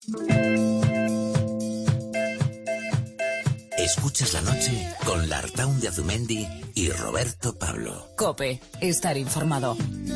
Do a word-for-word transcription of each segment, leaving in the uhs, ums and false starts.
Escuchas la noche con Lartaun de Azumendi y Roberto Pablo. COPE, estar informado.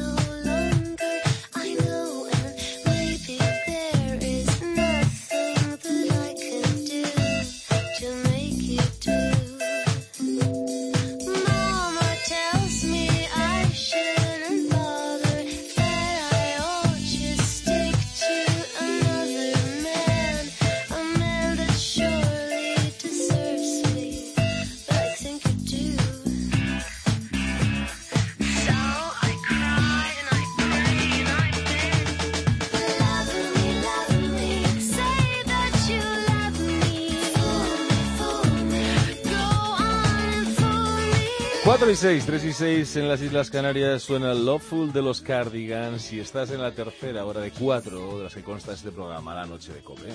cuatro y seis, tres y seis en las Islas Canarias suena Loveful de los Cardigans y estás en la tercera hora de cuatro de las que consta este programa, La Noche de COPE.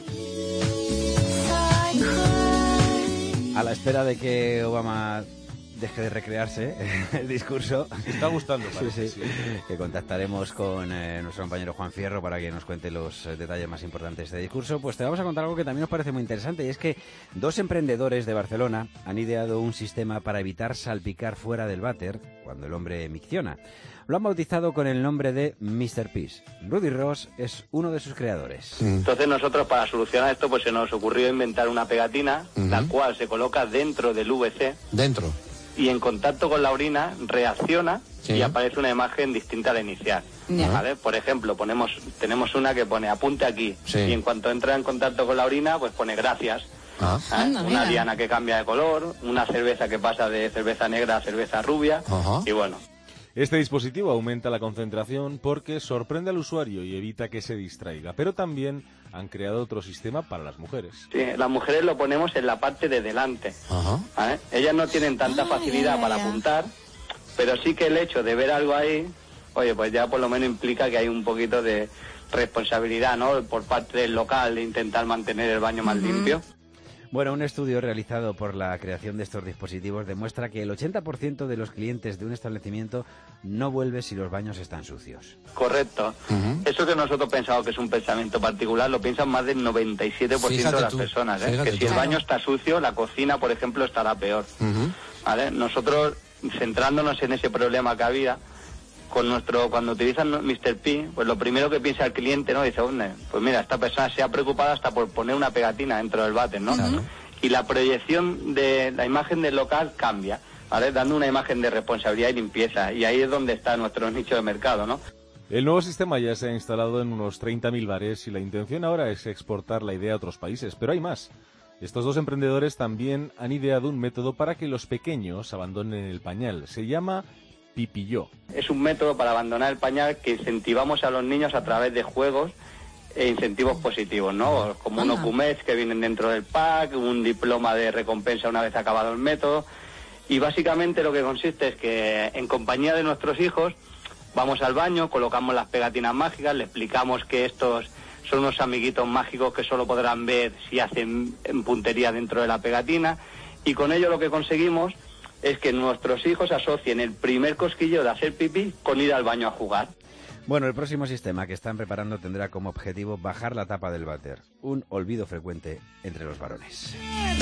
A la espera de que Obama deje de recrearse el discurso. Me está gustando, parece, sí, sí. sí. Que contactaremos con eh, nuestro compañero Juan Fierro para que nos cuente los eh, detalles más importantes de este discurso. Pues te vamos a contar algo que también nos parece muy interesante, y es que dos emprendedores de Barcelona han ideado un sistema para evitar salpicar fuera del váter cuando el hombre micciona. Lo han bautizado con el nombre de míster Peace. Rudy Ross es uno de sus creadores. Entonces nosotros, para solucionar esto, pues se nos ocurrió inventar una pegatina, uh-huh. la cual se coloca dentro del V C. Dentro. Y en contacto con la orina reacciona, sí. y aparece una imagen distinta a la inicial. Yeah. ¿Vale? Por ejemplo, ponemos tenemos una que pone apunte aquí, sí. y en cuanto entra en contacto con la orina, pues pone gracias. Ah. ¿Eh? Anda, una diana que cambia de color, una cerveza que pasa de cerveza negra a cerveza rubia, uh-huh. y bueno. Este dispositivo aumenta la concentración porque sorprende al usuario y evita que se distraiga, pero también han creado otro sistema para las mujeres. Sí, las mujeres lo ponemos en la parte de delante. Uh-huh. ¿Eh? Ellas no tienen tanta facilidad ah, para ya. apuntar, pero sí que el hecho de ver algo ahí, oye, pues ya por lo menos implica que hay un poquito de responsabilidad, ¿no?, por parte del local de intentar mantener el baño más uh-huh. limpio. Bueno, un estudio realizado por la creación de estos dispositivos demuestra que el ochenta por ciento de los clientes de un establecimiento no vuelve si los baños están sucios. Correcto. Uh-huh. Eso que nosotros pensamos que es un pensamiento particular, lo piensan más del noventa y siete por ciento fíjate de las tú, personas. ¿eh? Que si el baño está sucio, la cocina, por ejemplo, estará peor. Uh-huh. ¿Vale? Nosotros, centrándonos en ese problema que había, con nuestro, cuando utilizan míster P, pues lo primero que piensa el cliente, ¿no? Dice, pues mira, esta persona se ha preocupado hasta por poner una pegatina dentro del váter, ¿no? Uh-huh. Y la proyección de la imagen del local cambia, ¿vale? Dando una imagen de responsabilidad y limpieza. Y ahí es donde está nuestro nicho de mercado, ¿no? El nuevo sistema ya se ha instalado en unos treinta mil bares y la intención ahora es exportar la idea a otros países. Pero hay más. Estos dos emprendedores también han ideado un método para que los pequeños abandonen el pañal. Se llama Pipilló. Es un método para abandonar el pañal que incentivamos a los niños a través de juegos e incentivos positivos, ¿no? Como un Ocumets que vienen dentro del pack, un diploma de recompensa una vez acabado el método. Y básicamente lo que consiste es que en compañía de nuestros hijos vamos al baño, colocamos las pegatinas mágicas, le explicamos que estos son unos amiguitos mágicos que solo podrán ver si hacen puntería dentro de la pegatina, y con ello lo que conseguimos es que nuestros hijos asocien el primer cosquillo de hacer pipí con ir al baño a jugar. Bueno, el próximo sistema que están preparando tendrá como objetivo bajar la tapa del váter, un olvido frecuente entre los varones.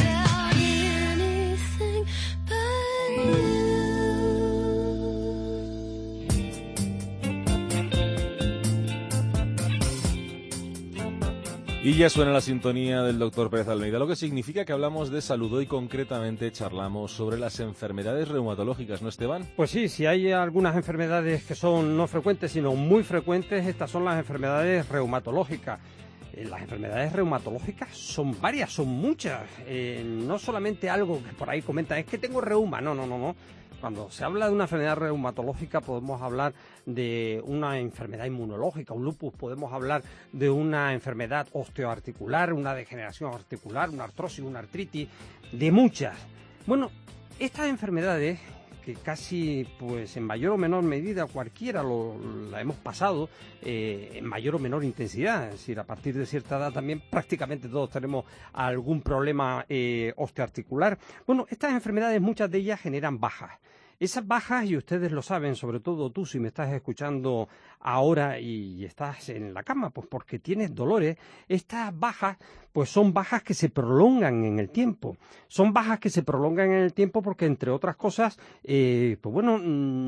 Y ya suena la sintonía del doctor Pérez Almeida, lo que significa que hablamos de salud. Hoy concretamente charlamos sobre las enfermedades reumatológicas, ¿no, Esteban? Pues sí, si hay algunas enfermedades que son no frecuentes, sino muy frecuentes, estas son las enfermedades reumatológicas. Eh, las enfermedades reumatológicas son varias, son muchas. Eh, no solamente algo que por ahí comentan, es que tengo reuma, no, no, no, no. Cuando se habla de una enfermedad reumatológica podemos hablar de una enfermedad inmunológica, un lupus, podemos hablar de una enfermedad osteoarticular, una degeneración articular, una artrosis, una artritis, de muchas. Bueno, estas enfermedades que casi, pues en mayor o menor medida cualquiera lo, la hemos pasado eh, en mayor o menor intensidad, es decir, a partir de cierta edad también prácticamente todos tenemos algún problema eh, osteoarticular. Bueno, estas enfermedades, muchas de ellas generan bajas. Esas bajas, y ustedes lo saben, sobre todo tú si me estás escuchando ahora y estás en la cama, pues porque tienes dolores, estas bajas pues son bajas que se prolongan en el tiempo. Son bajas que se prolongan en el tiempo porque, entre otras cosas, eh, pues bueno,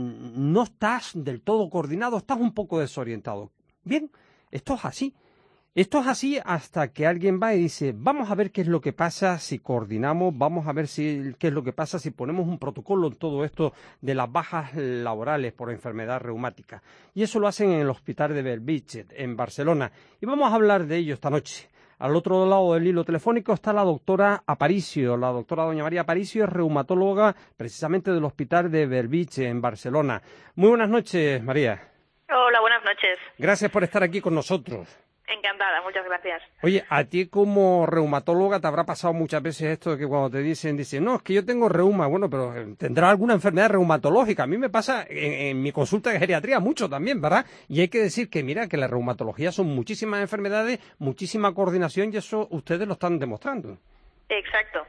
no estás del todo coordinado, estás un poco desorientado. Bien, esto es así. Esto es así hasta que alguien va y dice, vamos a ver qué es lo que pasa si coordinamos, vamos a ver si, qué es lo que pasa si ponemos un protocolo en todo esto de las bajas laborales por enfermedad reumática. Y eso lo hacen en el Hospital de Bellvitge, en Barcelona. Y vamos a hablar de ello esta noche. Al otro lado del hilo telefónico está la doctora Aparicio. La doctora doña María Aparicio es reumatóloga precisamente del Hospital de Bellvitge, en Barcelona. Muy buenas noches, María. Hola, buenas noches. Gracias por estar aquí con nosotros. Encantada, muchas gracias. Oye, a ti como reumatóloga te habrá pasado muchas veces esto de que cuando te dicen, dicen, no, es que yo tengo reuma, bueno, pero tendrá alguna enfermedad reumatológica. A mí me pasa en, en mi consulta de geriatría mucho también, ¿verdad? Y hay que decir que, mira, que la reumatología son muchísimas enfermedades, muchísima coordinación y eso ustedes lo están demostrando. Exacto.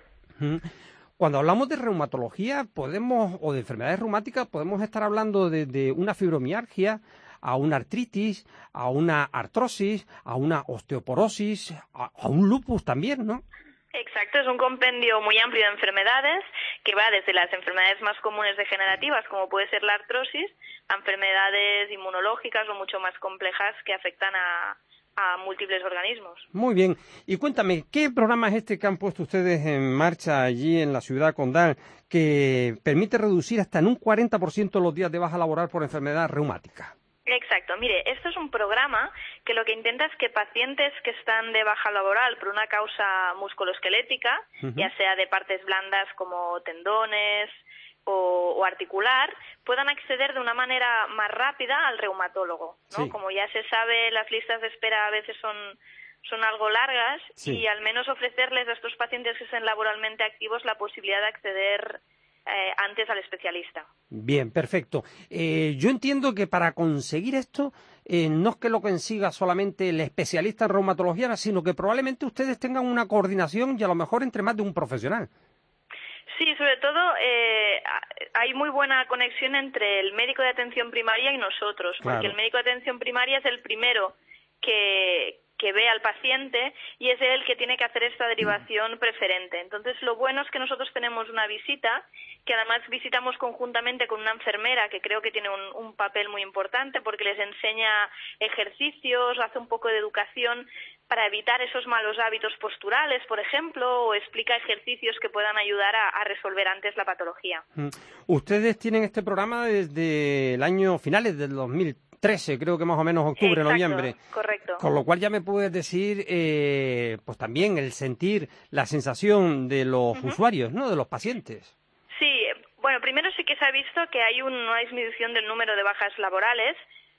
Cuando hablamos de reumatología, podemos, o de enfermedades reumáticas, podemos estar hablando de, de una fibromialgia, a una artritis, a una artrosis, a una osteoporosis, a, a un lupus también, ¿no? Exacto, es un compendio muy amplio de enfermedades que va desde las enfermedades más comunes degenerativas, como puede ser la artrosis, a enfermedades inmunológicas o mucho más complejas que afectan a, a múltiples organismos. Muy bien. Y cuéntame, ¿qué programa es este que han puesto ustedes en marcha allí en la ciudad condal que permite reducir hasta en un cuarenta por ciento los días de baja laboral por enfermedad reumática? Exacto. Mire, esto es un programa que lo que intenta es que pacientes que están de baja laboral por una causa musculoesquelética, uh-huh. ya sea de partes blandas como tendones o, o articular, puedan acceder de una manera más rápida al reumatólogo, ¿no? Sí. Como ya se sabe, las listas de espera a veces son son algo largas, sí. y al menos ofrecerles a estos pacientes que estén laboralmente activos la posibilidad de acceder Eh, antes al especialista. Bien, perfecto. Eh, yo entiendo que para conseguir esto eh, no es que lo consiga solamente el especialista en reumatología, sino que probablemente ustedes tengan una coordinación y a lo mejor entre más de un profesional. Sí, sobre todo eh, hay muy buena conexión entre el médico de atención primaria y nosotros, claro. porque el médico de atención primaria es el primero que que ve al paciente y es él el que tiene que hacer esta derivación preferente. Entonces, lo bueno es que nosotros tenemos una visita, que además visitamos conjuntamente con una enfermera que creo que tiene un, un papel muy importante porque les enseña ejercicios, hace un poco de educación para evitar esos malos hábitos posturales, por ejemplo, o explica ejercicios que puedan ayudar a, a resolver antes la patología. Ustedes tienen este programa desde el año finales del dos mil trece, creo que más o menos octubre, Exacto, noviembre. Correcto. Con lo cual ya me puedes decir, eh, pues también el sentir, la sensación de los uh-huh. usuarios, ¿no? De los pacientes. Sí, bueno, primero sí que se ha visto que hay una disminución del número de bajas laborales,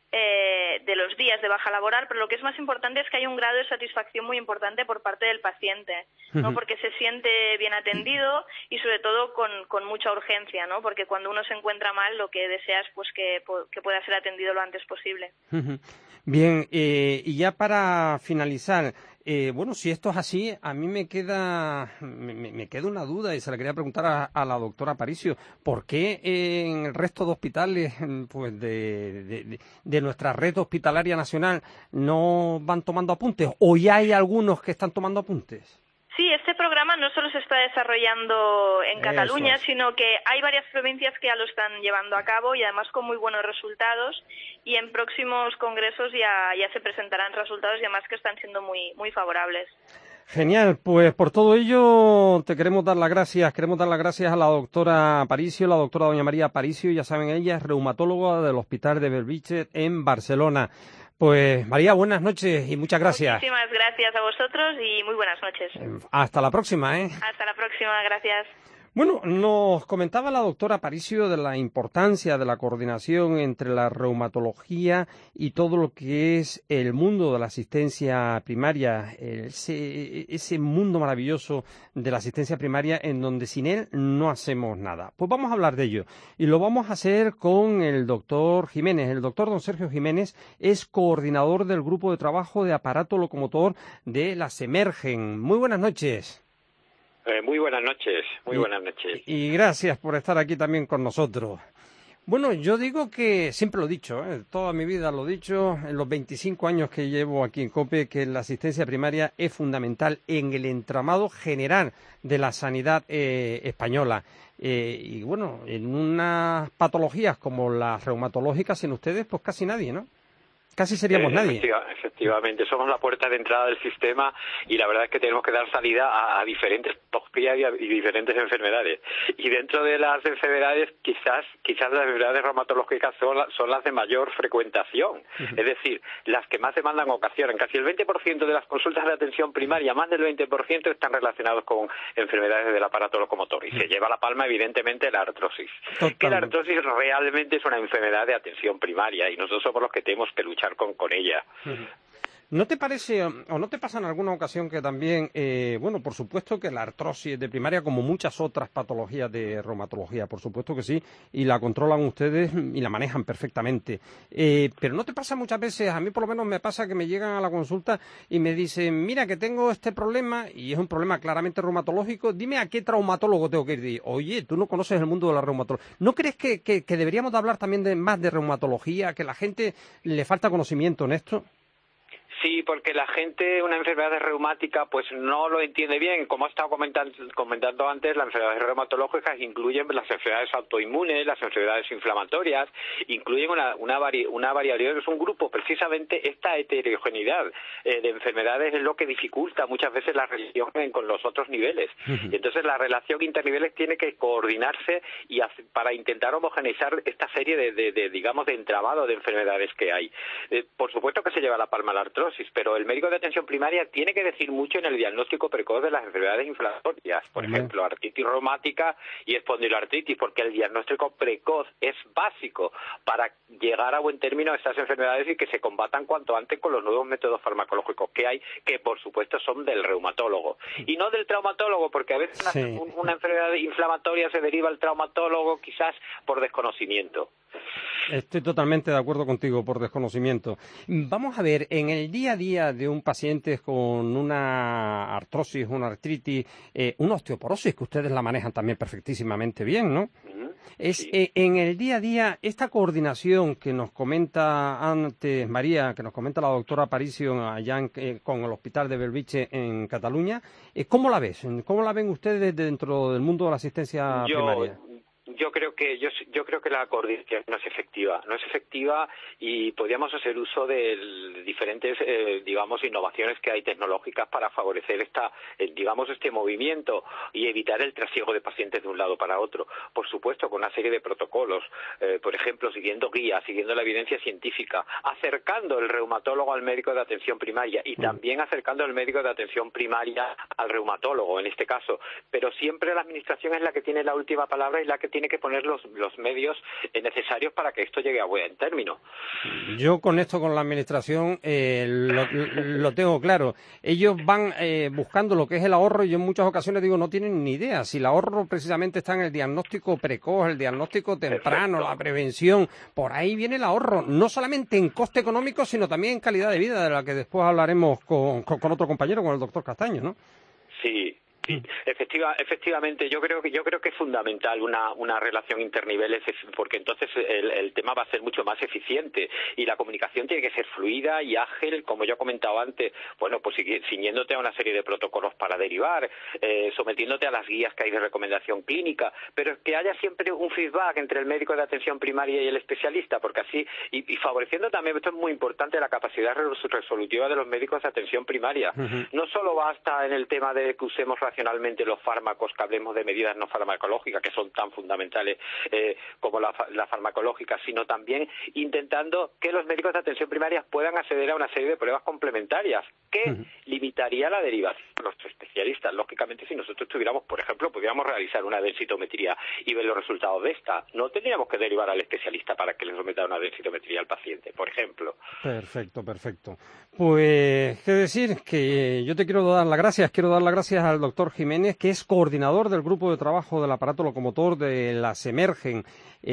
eh, de los días de baja laboral, pero lo que es más importante es que hay un grado de satisfacción muy importante por parte del paciente, ¿no? Uh-huh. Porque se siente bien atendido y sobre todo con, con mucha urgencia, ¿no? Porque cuando uno se encuentra mal, lo que deseas pues que, que pueda ser atendido lo antes posible. Uh-huh. Bien, eh, y ya para finalizar, eh, bueno, si esto es así, a mí me queda me, me queda una duda y se la quería preguntar a, a la doctora Aparicio. ¿Por qué en el resto de hospitales pues de, de, de, de nuestra red hospitalaria nacional no van tomando apuntes? ¿O ya hay algunos que están tomando apuntes? Sí, este programa no solo se está desarrollando en Cataluña, Eso es. sino que hay varias provincias que ya lo están llevando a cabo y además con muy buenos resultados, y en próximos congresos ya, ya se presentarán resultados y además que están siendo muy, muy favorables. Genial, pues por todo ello te queremos dar las gracias, queremos dar las gracias a la doctora Aparicio, la doctora doña María Aparicio, ya saben, ella es reumatóloga del Hospital de Bellvitge en Barcelona. Pues María, buenas noches y muchas gracias. Muchísimas gracias a vosotros y muy buenas noches. Hasta la próxima, ¿eh? Hasta la próxima, gracias. Bueno, nos comentaba la doctora Aparicio de la importancia de la coordinación entre la reumatología y todo lo que es el mundo de la asistencia primaria, ese, ese mundo maravilloso de la asistencia primaria en donde sin él no hacemos nada. Pues vamos a hablar de ello y lo vamos a hacer con el doctor Jiménez. El doctor don Sergio Jiménez es coordinador del grupo de trabajo de aparato locomotor de la Semergen. Muy buenas noches. Eh, muy buenas noches, muy buenas noches. Y, y gracias por estar aquí también con nosotros. Bueno, yo digo que siempre lo he dicho, ¿eh? Toda mi vida lo he dicho, en los veinticinco años que llevo aquí en COPE, que la asistencia primaria es fundamental en el entramado general de la sanidad eh, española. Eh, y bueno, en unas patologías como las reumatológicas, sin ustedes, pues casi nadie, ¿no? Casi seríamos eh, nadie. Efectiva, efectivamente, somos la puerta de entrada del sistema y la verdad es que tenemos que dar salida a, a diferentes patologías y, a, y diferentes enfermedades. Y dentro de las enfermedades, quizás quizás las enfermedades reumatológicas son, la, son las de mayor frecuentación. Uh-huh. Es decir, las que más demandan ocasionan. Casi el veinte por ciento de las consultas de atención primaria, más del veinte por ciento, están relacionados con enfermedades del aparato locomotor. Y uh-huh. se lleva la palma, evidentemente, la artrosis. Totalmente. Que la artrosis realmente es una enfermedad de atención primaria y nosotros somos los que tenemos que luchar Con, con ella. ¿No te parece o no te pasa en alguna ocasión que también, eh, bueno, por supuesto que la artrosis de primaria, como muchas otras patologías de reumatología, por supuesto que sí, y la controlan ustedes y la manejan perfectamente, eh, pero ¿no te pasa muchas veces, a mí por lo menos me pasa que me llegan a la consulta y me dicen, mira que tengo este problema y es un problema claramente reumatológico, dime a qué traumatólogo tengo que ir? Y, oye, tú no conoces el mundo de la reumatología. ¿No crees que, que, que deberíamos de hablar también de, más de reumatología, que la gente le falta conocimiento en esto? Sí, porque la gente, una enfermedad reumática, pues no lo entiende bien. Como he estado comentando, comentando antes, las enfermedades reumatológicas incluyen las enfermedades autoinmunes, las enfermedades inflamatorias, incluyen una, una, vari, una variabilidad, es un grupo. Precisamente esta heterogeneidad eh, de enfermedades es lo que dificulta muchas veces la relación con los otros niveles. Uh-huh. Entonces la relación interniveles tiene que coordinarse y hace, para intentar homogeneizar esta serie de, de, de digamos, de entramado de enfermedades que hay. Eh, por supuesto que se lleva la palma la artrosis, pero el médico de atención primaria tiene que decir mucho en el diagnóstico precoz de las enfermedades inflamatorias, por uh-huh. ejemplo, artritis reumática y espondiloartritis, porque el diagnóstico precoz es básico para llegar a buen término a estas enfermedades y que se combatan cuanto antes con los nuevos métodos farmacológicos que hay, que por supuesto son del reumatólogo y no del traumatólogo, porque a veces sí. una, una enfermedad inflamatoria se deriva al traumatólogo quizás por desconocimiento. Estoy totalmente de acuerdo contigo, por desconocimiento. Vamos a ver, en el día a día de un paciente con una artrosis, una artritis, eh, una osteoporosis, que ustedes la manejan también perfectísimamente bien, ¿no? Uh-huh. Es sí. eh, en el día a día, esta coordinación que nos comenta antes María, que nos comenta la doctora Aparicio allá en, eh, con el Hospital de Bellvitge en Cataluña, eh, ¿cómo la ves? ¿Cómo la ven ustedes dentro del mundo de la asistencia Yo... primaria? Yo creo que yo, yo creo que la coordinación no es efectiva, no es efectiva y podríamos hacer uso de diferentes, eh, digamos, innovaciones que hay tecnológicas para favorecer esta, eh, digamos, este movimiento y evitar el trasiego de pacientes de un lado para otro. Por supuesto, con una serie de protocolos, eh, por ejemplo, siguiendo guías, siguiendo la evidencia científica, acercando el reumatólogo al médico de atención primaria y también acercando el médico de atención primaria al reumatólogo, en este caso. Pero siempre la administración es la que tiene la última palabra y la que tiene que poner los, los medios necesarios para que esto llegue a buen término. Yo con esto, con la administración, eh, lo, lo tengo claro. Ellos van eh, buscando lo que es el ahorro y yo en muchas ocasiones digo, no tienen ni idea. Si el ahorro precisamente está en el diagnóstico precoz, el diagnóstico temprano, Perfecto. La prevención, por ahí viene el ahorro, no solamente en coste económico, sino también en calidad de vida, de la que después hablaremos con, con, con otro compañero, con el doctor Castaño, ¿no? Sí. Sí, efectiva, efectivamente, yo creo que yo creo que es fundamental una una relación interniveles, porque entonces el, el tema va a ser mucho más eficiente y la comunicación tiene que ser fluida y ágil, como yo he comentado antes. Bueno, pues ciñéndote a una serie de protocolos para derivar, eh, sometiéndote a las guías que hay de recomendación clínica, pero que haya siempre un feedback entre el médico de atención primaria y el especialista, porque así y, y favoreciendo también, esto es muy importante, la capacidad resolutiva de los médicos de atención primaria. Uh-huh. No solo basta en el tema de que usemos racionalmente los fármacos, que hablemos de medidas no farmacológicas, que son tan fundamentales eh, como la, la farmacológica, sino también intentando que los médicos de atención primaria puedan acceder a una serie de pruebas complementarias que uh-huh. limitaría la derivación de los especialistas. Lógicamente, si nosotros tuviéramos, por ejemplo, pudiéramos realizar una densitometría y ver los resultados de esta, no tendríamos que derivar al especialista para que le someta una densitometría al paciente, por ejemplo. Perfecto, perfecto. Pues, qué decir, que yo te quiero dar las gracias, quiero dar las gracias al doctor Jiménez, que es coordinador del grupo de trabajo del aparato locomotor de la SEMERGEN.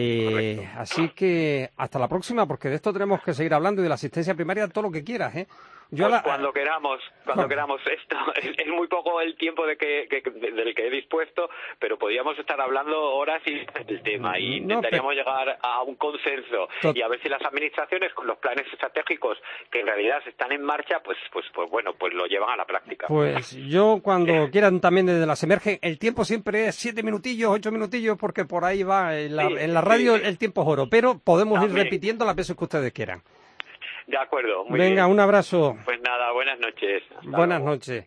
Eh, así que hasta la próxima, porque de esto tenemos que seguir hablando y de la asistencia primaria todo lo que quieras, ¿eh? Yo pues la... cuando queramos, cuando Juan... queramos esto. Es, es muy poco el tiempo de que, que, del que he dispuesto, pero podríamos estar hablando horas y del tema y intentaríamos no, pero... llegar a un consenso Tot... y a ver si las administraciones con los planes estratégicos que en realidad están en marcha, pues, pues, pues bueno, pues lo llevan a la práctica. Pues yo cuando sí. quieran también desde las emergen, el tiempo siempre es siete minutillos, ocho minutillos, porque por ahí va en la, sí, en la radio sí. el tiempo es oro, pero podemos también. ir repitiendo las veces que ustedes quieran. De acuerdo, muy Venga, bien. un abrazo. Pues nada, buenas noches. Hasta buenas luego. noches.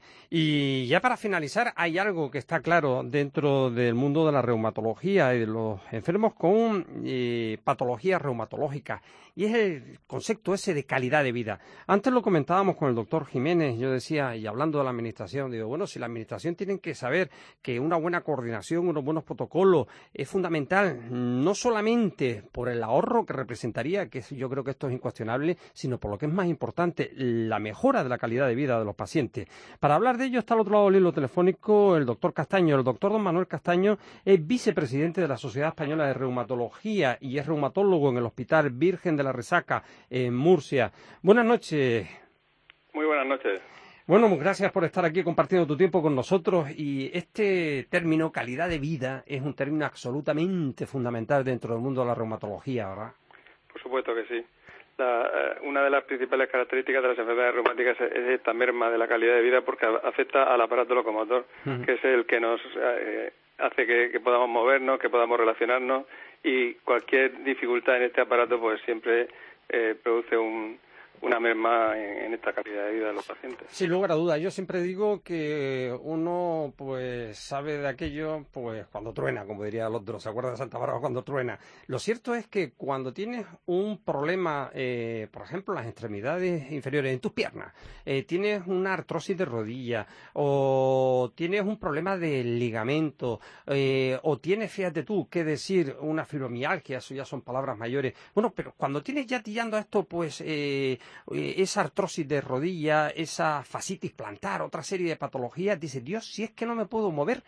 Y ya para finalizar, hay algo que está claro dentro del mundo de la reumatología y de los enfermos con eh, patologías reumatológicas, y es el concepto ese de calidad de vida. Antes lo comentábamos con el doctor Jiménez, yo decía, y hablando de la administración, digo, bueno, si la administración tiene que saber que una buena coordinación, unos buenos protocolos es fundamental, no solamente por el ahorro que representaría, que yo creo que esto es incuestionable, sino por lo que es más importante, la mejora de la calidad de vida de los pacientes. Para hablar de ello está al otro lado del hilo telefónico el doctor Castaño. El doctor don Manuel Castaño es vicepresidente de la Sociedad Española de Reumatología y es reumatólogo en el Hospital Virgen de la Resaca en Murcia. Buenas noches. Muy buenas noches. Bueno, gracias por estar aquí compartiendo tu tiempo con nosotros, y este término calidad de vida es un término absolutamente fundamental dentro del mundo de la reumatología, ¿verdad? Por supuesto que sí. La, una de las principales características de las enfermedades reumáticas es, es esta merma de la calidad de vida, porque afecta al aparato locomotor, uh-huh. que es el que nos eh, hace que, que podamos movernos, que podamos relacionarnos, y cualquier dificultad en este aparato pues siempre eh, produce un, una merma en, en esta calidad de vida de los pacientes. Sin lugar a dudas, yo siempre digo que uno pues sabe de aquello pues cuando truena, como diría el otro, ¿se acuerda de Santa Bárbara cuando truena? Lo cierto es que cuando tienes un problema, eh, por ejemplo, en las extremidades inferiores, en tus piernas, eh, tienes una artrosis de rodilla, o tienes un problema de ligamento, eh, o tienes, fíjate tú, qué decir, una fibromialgia, eso ya son palabras mayores. Bueno, pero cuando tienes ya tillando esto, pues eh, esa artrosis de rodilla, esa fascitis plantar, otra serie de patologías, dices, Dios, si es que no me puedo mover,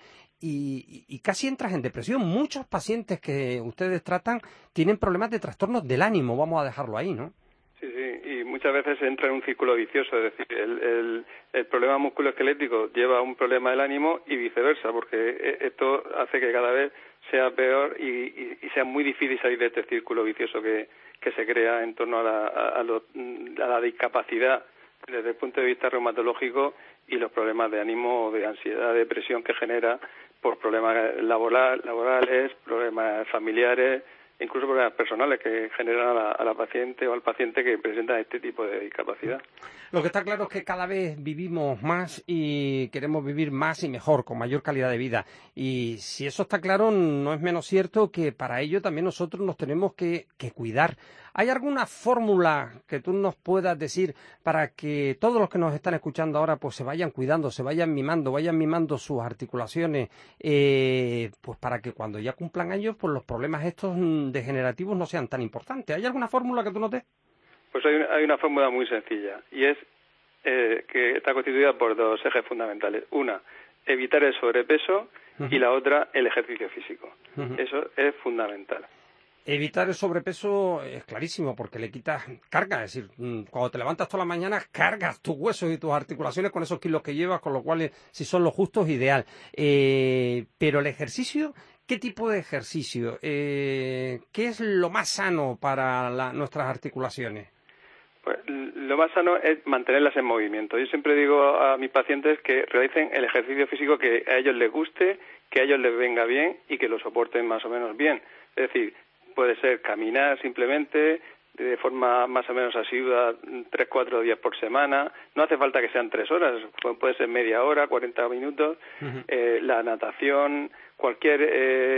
y, y casi entras en depresión. Muchos pacientes que ustedes tratan tienen problemas de trastornos del ánimo, vamos a dejarlo ahí, ¿no? Sí, sí, y muchas veces entra en un círculo vicioso, es decir, el, el, el problema musculoesquelético lleva a un problema del ánimo y viceversa, porque esto hace que cada vez sea peor y, y, y sea muy difícil salir de este círculo vicioso que, que se crea en torno a la, a, a, lo, a la discapacidad desde el punto de vista reumatológico y los problemas de ánimo, de ansiedad, de depresión que genera por problemas laboral, laborales, problemas familiares, incluso problemas personales que generan a la, a la paciente o al paciente que presenta este tipo de discapacidad. Lo que está claro es que cada vez vivimos más y queremos vivir más y mejor, con mayor calidad de vida. Y si eso está claro, no es menos cierto que para ello también nosotros nos tenemos que, que cuidar. ¿Hay alguna fórmula que tú nos puedas decir para que todos los que nos están escuchando ahora pues se vayan cuidando, se vayan mimando, vayan mimando sus articulaciones, eh, pues para que cuando ya cumplan años pues los problemas estos degenerativos no sean tan importantes? ¿Hay alguna fórmula que tú nos des? Pues hay una, hay una fórmula muy sencilla, y es eh, que está constituida por dos ejes fundamentales. Una, evitar el sobrepeso, uh-huh. y la otra, el ejercicio físico. Uh-huh. Eso es fundamental. Evitar el sobrepeso es clarísimo, porque le quitas carga, es decir, cuando te levantas todas las mañanas cargas tus huesos y tus articulaciones con esos kilos que llevas, con lo cual, si son los justos, ideal. Eh, pero el ejercicio, ¿qué tipo de ejercicio? Eh, ¿Qué es lo más sano para la, nuestras articulaciones? Pues lo más sano es mantenerlas en movimiento. Yo siempre digo a mis pacientes que realicen el ejercicio físico que a ellos les guste, que a ellos les venga bien y que lo soporten más o menos bien. Es decir, puede ser caminar simplemente de forma más o menos asidua tres, cuatro días por semana. No hace falta que sean tres horas, puede ser media hora, cuarenta minutos. Uh-huh. Eh, la natación, cualquier eh,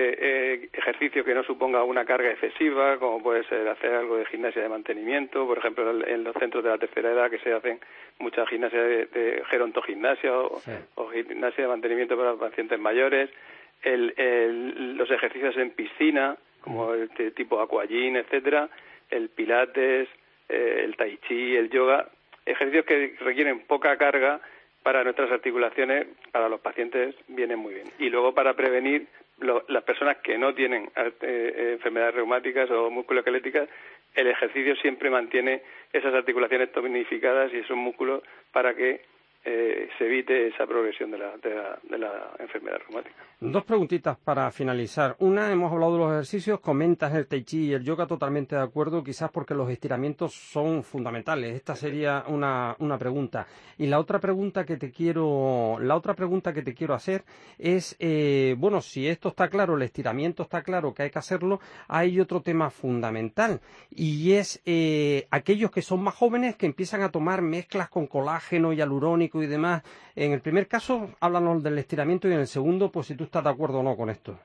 eh, ejercicio que no suponga una carga excesiva, como puede ser hacer algo de gimnasia de mantenimiento, por ejemplo, en los centros de la tercera edad que se hacen mucha gimnasia de, de gerontogimnasia o, sí. o gimnasia de mantenimiento para pacientes mayores, el, el, los ejercicios en piscina, como el tipo aquagym, etcétera, el pilates, eh, el tai chi, el yoga, ejercicios que requieren poca carga para nuestras articulaciones, para los pacientes vienen muy bien. Y luego para prevenir lo, las personas que no tienen eh, enfermedades reumáticas o musculoesqueléticas, el ejercicio siempre mantiene esas articulaciones tonificadas y esos músculos para que eh, se evite esa progresión de la, de la, de la enfermedad reumática. Dos preguntitas para finalizar. Una, hemos hablado de los ejercicios, comentas el tai chi y el yoga, totalmente de acuerdo, quizás porque los estiramientos son fundamentales. Esta sería una, una pregunta. Y la otra pregunta que te quiero, la otra pregunta que te quiero hacer es, eh, bueno, si esto está claro, el estiramiento está claro que hay que hacerlo, hay otro tema fundamental y es eh, aquellos que son más jóvenes que empiezan a tomar mezclas con colágeno y hialurónico y demás. En el primer caso, háblanos del estiramiento y en el segundo, pues si tú estás de acuerdo o no con esto.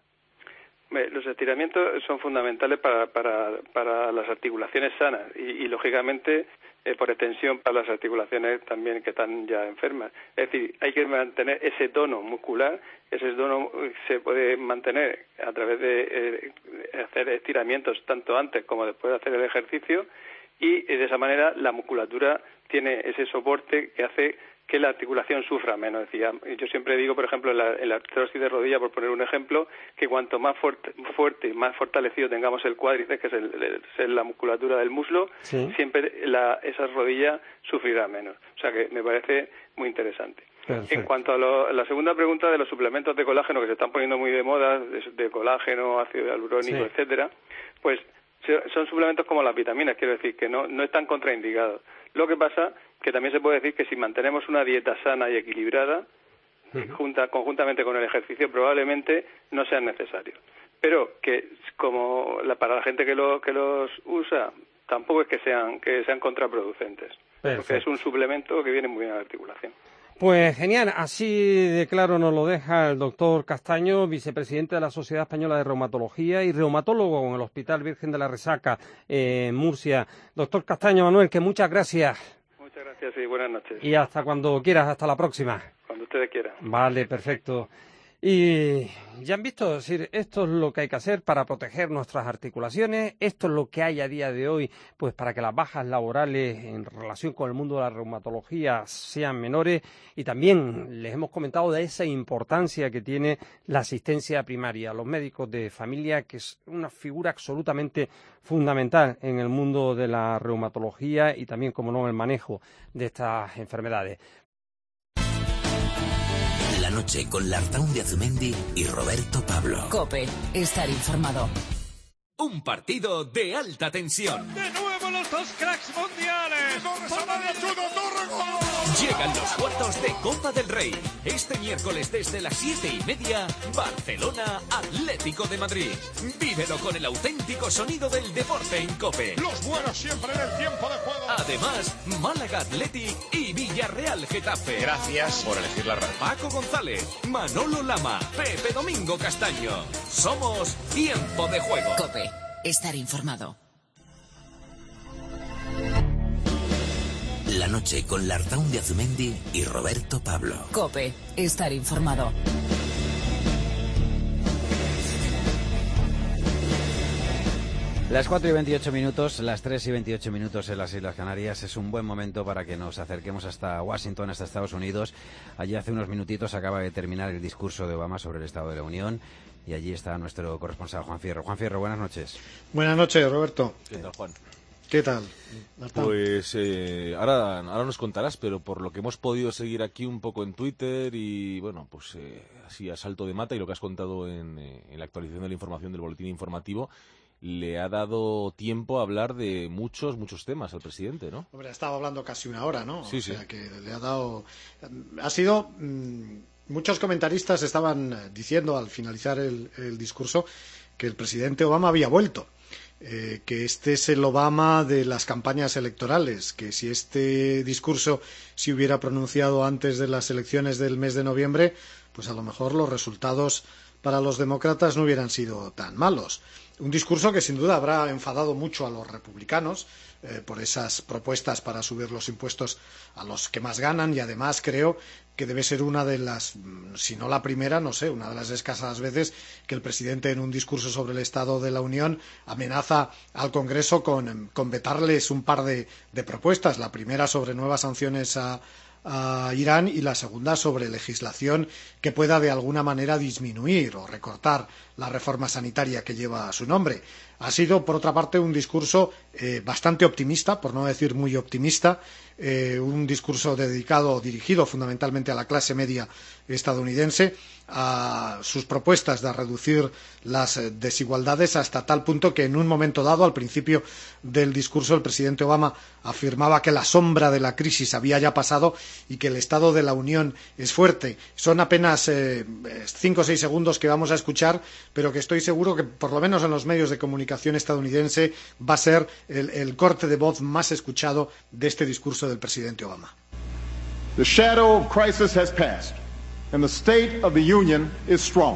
Los estiramientos son fundamentales para, para, para las articulaciones sanas y, y lógicamente, eh, por extensión, para las articulaciones también que están ya enfermas. Es decir, hay que mantener ese tono muscular, ese tono se puede mantener a través de eh, hacer estiramientos tanto antes como después de hacer el ejercicio y de esa manera la musculatura tiene ese soporte que hace que la articulación sufra menos. Decía, yo siempre digo, por ejemplo, en la, en la artrosis de rodilla, por poner un ejemplo, que cuanto más fuerte, fuerte y más fortalecido tengamos el cuádriceps, que es, el, el, es la musculatura del muslo, sí. siempre la, esa rodilla sufrirá menos. O sea que me parece muy interesante. Perfecto. En cuanto a, lo, a la segunda pregunta de los suplementos de colágeno que se están poniendo muy de moda, de, de colágeno, ácido hialurónico, sí. etcétera, pues son suplementos como las vitaminas, quiero decir, que no, no están contraindicados. Lo que pasa que también se puede decir que si mantenemos una dieta sana y equilibrada, uh-huh. junta, conjuntamente con el ejercicio, probablemente no sean necesarios. Pero que como la, para la gente que, lo, que los usa, tampoco es que sean, que sean contraproducentes. Perfecto. Porque es un suplemento que viene muy bien a la articulación. Pues genial, así de claro nos lo deja el doctor Castaño, vicepresidente de la Sociedad Española de Reumatología y reumatólogo en el Hospital Virgen de la Resaca eh, en Murcia. Doctor Castaño, Manuel, que muchas gracias. Muchas gracias y buenas noches. Y hasta cuando quieras, hasta la próxima. Cuando ustedes quieran. Vale, perfecto. Y ya han visto, es decir, esto es lo que hay que hacer para proteger nuestras articulaciones, esto es lo que hay a día de hoy, pues para que las bajas laborales en relación con el mundo de la reumatología sean menores y también les hemos comentado de esa importancia que tiene la asistencia primaria, los médicos de familia, que es una figura absolutamente fundamental en el mundo de la reumatología y también, como no, el manejo de estas enfermedades. La noche con Lartaun de Azumendi y Roberto Pablo. COPE, estar informado. Un partido de alta tensión. De nuevo los dos cracks mundiales. Llegan los cuartos de Copa del Rey. Este miércoles desde las siete y media, Barcelona Atlético de Madrid. Vívelo con el auténtico sonido del deporte en COPE. Los buenos siempre en el tiempo de juego. Además, Málaga Athletic y Villarreal Getafe. Gracias por elegir la radio. Paco González, Manolo Lama, Pepe Domingo Castaño. Somos Tiempo de Juego. COPE, estar informado. La noche con Lartaun de Azumendi y Roberto Pablo. COPE, estar informado. Las cuatro y veintiocho minutos, las tres y veintiocho minutos en las Islas Canarias. Es un buen momento para que nos acerquemos hasta Washington, hasta Estados Unidos. Allí hace unos minutitos acaba de terminar el discurso de Obama sobre el Estado de la Unión. Y allí está nuestro corresponsal Juan Fierro. Juan Fierro, buenas noches. Buenas noches, Roberto. ¿Qué tal, Juan? ¿Qué tal? Pues eh, ahora, ahora nos contarás, pero por lo que hemos podido seguir aquí un poco en Twitter y, bueno, pues eh, así a salto de mata y lo que has contado en, eh, en la actualización de la información del boletín informativo, le ha dado tiempo a hablar de muchos, muchos temas al presidente, ¿no? Hombre, ha estado hablando casi una hora, ¿no? Sí, o sea, sí. que le ha dado... Ha sido... Mmm, muchos comentaristas estaban diciendo al finalizar el, el discurso que el presidente Obama había vuelto. Eh, que este es el Obama de las campañas electorales, que si este discurso se hubiera pronunciado antes de las elecciones del mes de noviembre, pues a lo mejor los resultados para los demócratas no hubieran sido tan malos. Un discurso que sin duda habrá enfadado mucho a los republicanos eh, por esas propuestas para subir los impuestos a los que más ganan y además creo que debe ser una de las, si no la primera, no sé, una de las escasas veces que el presidente en un discurso sobre el Estado de la Unión amenaza al Congreso con, con vetarles un par de, de propuestas. La primera sobre nuevas sanciones a, a Irán y la segunda sobre legislación que pueda de alguna manera disminuir o recortar la reforma sanitaria que lleva su nombre. Ha sido, por otra parte, un discurso eh, bastante optimista, por no decir muy optimista, eh, un discurso dedicado o dirigido fundamentalmente a la clase media estadounidense, a sus propuestas de reducir las desigualdades hasta tal punto que en un momento dado, al principio del discurso, el presidente Obama afirmaba que la sombra de la crisis había ya pasado y que el Estado de la Unión es fuerte. Son apenas eh, cinco o seis segundos que vamos a escuchar, pero que estoy seguro que, por lo menos en los medios de comunicación estadounidense, va a ser el, el corte de voz más escuchado de este discurso del presidente Obama. The shadow of crisis has passed, and the state of the union is strong.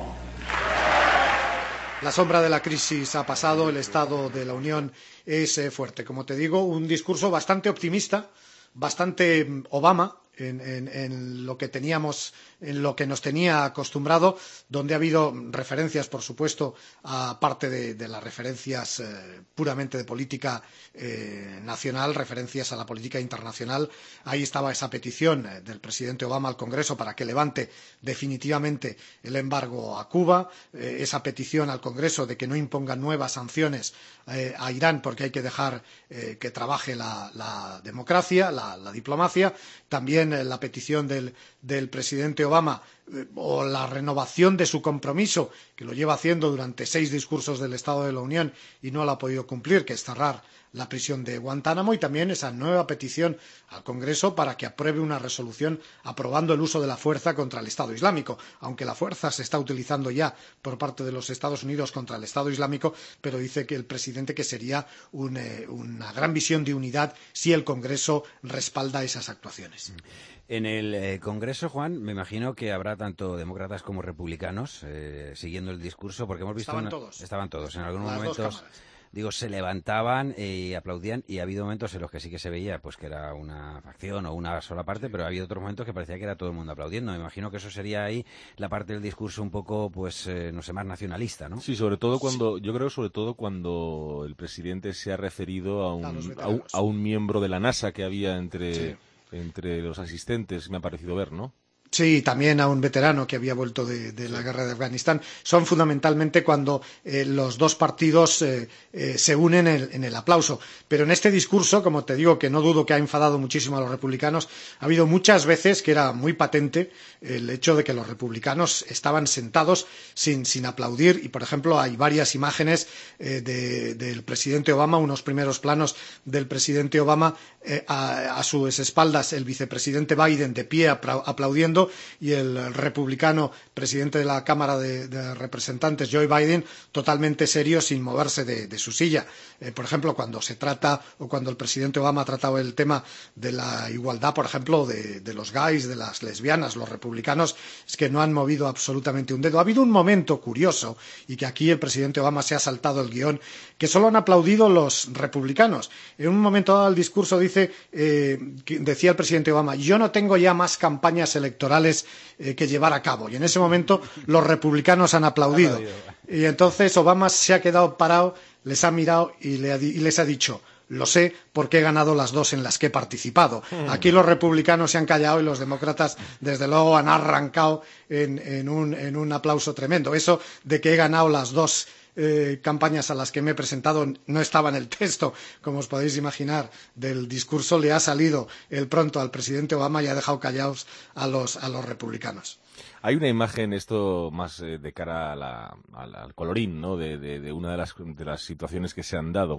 La sombra de la crisis ha pasado, el Estado de la Unión es eh, fuerte. Como te digo, un discurso bastante optimista, bastante Obama en, en, en lo que teníamos, en lo que nos tenía acostumbrado, donde ha habido referencias, por supuesto, a parte de, de las referencias eh, puramente de política eh, nacional, referencias a la política internacional. Ahí estaba esa petición eh, del presidente Obama al Congreso para que levante definitivamente el embargo a Cuba, eh, esa petición al Congreso de que no impongan nuevas sanciones eh, a Irán porque hay que dejar eh, que trabaje la, la democracia, la, la diplomacia. También eh, la petición del, del presidente Obama eh, o la renovación de su compromiso, que lo lleva haciendo durante seis discursos del Estado de la Unión y no lo ha podido cumplir, que es cerrar la prisión de Guantánamo, y también esa nueva petición al Congreso para que apruebe una resolución aprobando el uso de la fuerza contra el Estado Islámico, aunque la fuerza se está utilizando ya por parte de los Estados Unidos contra el Estado Islámico, pero dice que el presidente que sería un, eh, una gran visión de unidad si el Congreso respalda esas actuaciones. En el eh, Congreso, Juan, me imagino que habrá tanto demócratas como republicanos eh, siguiendo el discurso, porque hemos visto... Estaban una... todos. Estaban todos. En algunos Las dos momentos... cámaras. Digo, se levantaban y aplaudían, y ha habido momentos en los que sí que se veía pues que era una facción o una sola parte, pero ha habido otros momentos que parecía que era todo el mundo aplaudiendo. Me imagino que eso sería ahí la parte del discurso un poco, pues, eh, no sé, más nacionalista, ¿no? Sí, sobre todo cuando, yo creo sobre todo cuando el presidente se ha referido a un, A los a un, a un miembro de la NASA que había entre, Sí. entre los asistentes, me ha parecido ver, ¿no? Sí, también a un veterano que había vuelto de, de la guerra de Afganistán. Son fundamentalmente cuando eh, los dos partidos eh, eh, se unen en, en el aplauso. Pero en este discurso, como te digo, que no dudo que ha enfadado muchísimo a los republicanos, ha habido muchas veces que era muy patente el hecho de que los republicanos estaban sentados sin, sin aplaudir. Y, por ejemplo, hay varias imágenes eh, de, del presidente Obama, unos primeros planos del presidente Obama, eh, a, a sus espaldas el vicepresidente Biden de pie apla- aplaudiendo, y el republicano presidente de la Cámara de, de Representantes, Joe Biden, totalmente serio, sin moverse de, de su silla. Eh, por ejemplo, cuando se trata, o cuando el presidente Obama ha tratado el tema de la igualdad, por ejemplo, de, de los gays, de las lesbianas, los republicanos es que no han movido absolutamente un dedo. Ha habido un momento curioso, y que aquí el presidente Obama se ha saltado el guión, que solo han aplaudido los republicanos. En un momento dado del discurso dice, eh, que decía el presidente Obama, yo no tengo ya más campañas electorales eh, que llevar a cabo. Y en ese momento los republicanos han aplaudido. Y entonces Obama se ha quedado parado, les ha mirado y, le ha di- y les ha dicho, lo sé porque he ganado las dos en las que he participado. Aquí los republicanos se han callado y los demócratas, desde luego, han arrancado en, en, un, en un aplauso tremendo. Eso de que he ganado las dos Eh, campañas a las que me he presentado no estaba en el texto, como os podéis imaginar, del discurso. Le ha salido el pronto al presidente Obama y ha dejado callados a los, a los republicanos. Hay una imagen, esto más eh, de cara a la, a la- al colorín, ¿no? De, de, de una de las, de las situaciones que se han dado.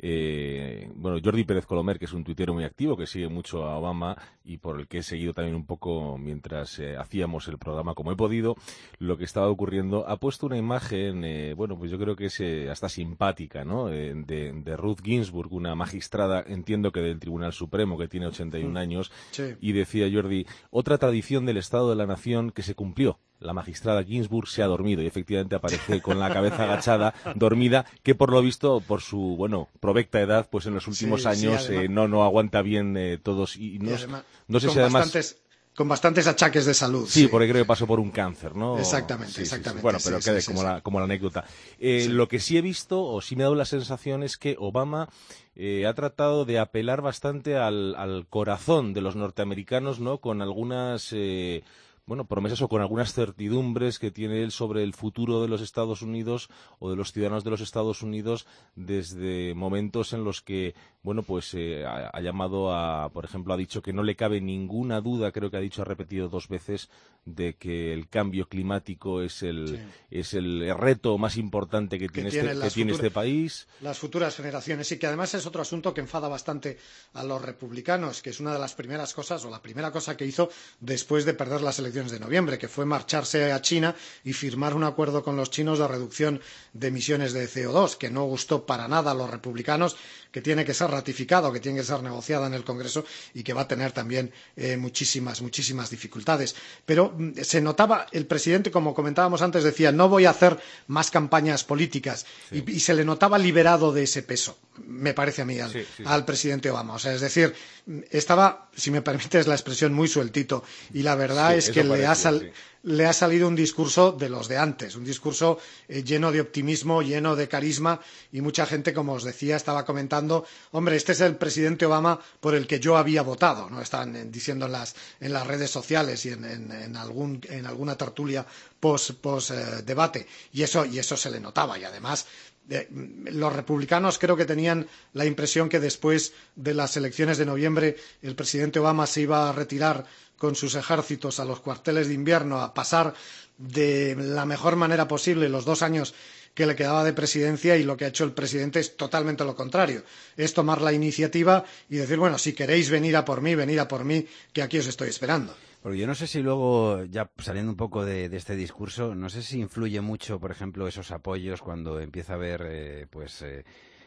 Eh, bueno, Jordi Pérez Colomer, que es un tuitero muy activo, que sigue mucho a Obama y por el que he seguido también un poco mientras eh, hacíamos el programa como he podido, lo que estaba ocurriendo, ha puesto una imagen, eh, bueno, pues yo creo que es eh, hasta simpática, ¿no? Eh, de, de Ruth Ginsburg, una magistrada, entiendo que del Tribunal Supremo, que tiene ochenta y un años, Sí. y decía Jordi, otra tradición del Estado de la Nación que se cumplió. La magistrada Ginsburg se ha dormido y efectivamente aparece con la cabeza agachada, dormida, que por lo visto, por su, bueno, provecta edad, pues en los últimos Sí, sí, años además- eh, no no aguanta bien eh, todos. Y no, Y s- además, no sé con si además... bastantes, con bastantes achaques de salud. Sí, sí, porque creo que pasó por un cáncer, ¿no? Exactamente, Sí, sí, sí. exactamente. Bueno, pero sí, quede sí, como, sí, la, sí. como la anécdota. Eh, Sí. Lo que sí he visto, o sí me ha dado la sensación, es que Obama eh, ha tratado de apelar bastante al, al corazón de los norteamericanos, ¿no? Con algunas... Eh, bueno, promesas o con algunas certidumbres que tiene él sobre el futuro de los Estados Unidos o de los ciudadanos de los Estados Unidos desde momentos en los que, bueno, pues eh, ha, ha llamado a, por ejemplo, ha dicho que no le cabe ninguna duda, creo que ha dicho, ha repetido dos veces, de que el cambio climático es el, Sí. es el reto más importante que, que tiene, tienen este, que las tiene futuras- este país. Las futuras generaciones, y que además es otro asunto que enfada bastante a los republicanos, que es una de las primeras cosas, o la primera cosa que hizo después de perder las elecciones de noviembre, que fue marcharse a China y firmar un acuerdo con los chinos de reducción de emisiones de C O dos, que no gustó para nada a los republicanos, que tiene que ser ratificado, que tiene que ser negociada en el Congreso y que va a tener también eh, muchísimas, muchísimas dificultades. Pero mm, se notaba, el presidente, como comentábamos antes, decía, no voy a hacer más campañas políticas, Sí. y, y se le notaba liberado de ese peso, me parece a mí, al, Sí, sí, sí. al presidente Obama. O sea, es decir, estaba, si me permites la expresión, muy sueltito, y la verdad Sí, es eso que le ha, parecía, sal- sí. le ha salido un discurso de los de antes, un discurso eh, lleno de optimismo, lleno de carisma, y mucha gente, como os decía, estaba comentando, hombre, este es el presidente Obama por el que yo había votado, ¿no? Están eh, diciendo en las, en las redes sociales y en, en, en, algún, en alguna tertulia post, post eh, debate, y eso, y eso se le notaba, y además Eh, los republicanos creo que tenían la impresión que después de las elecciones de noviembre el presidente Obama se iba a retirar con sus ejércitos a los cuarteles de invierno, a pasar de la mejor manera posible los dos años que le quedaba de presidencia, y lo que ha hecho el presidente es totalmente lo contrario, es tomar la iniciativa y decir, bueno, si queréis venir a por mí, venid a por mí, que aquí os estoy esperando. Porque yo no sé si luego, ya saliendo un poco de, de este discurso, no sé si influye mucho, por ejemplo, esos apoyos cuando empieza a haber, eh, pues, eh,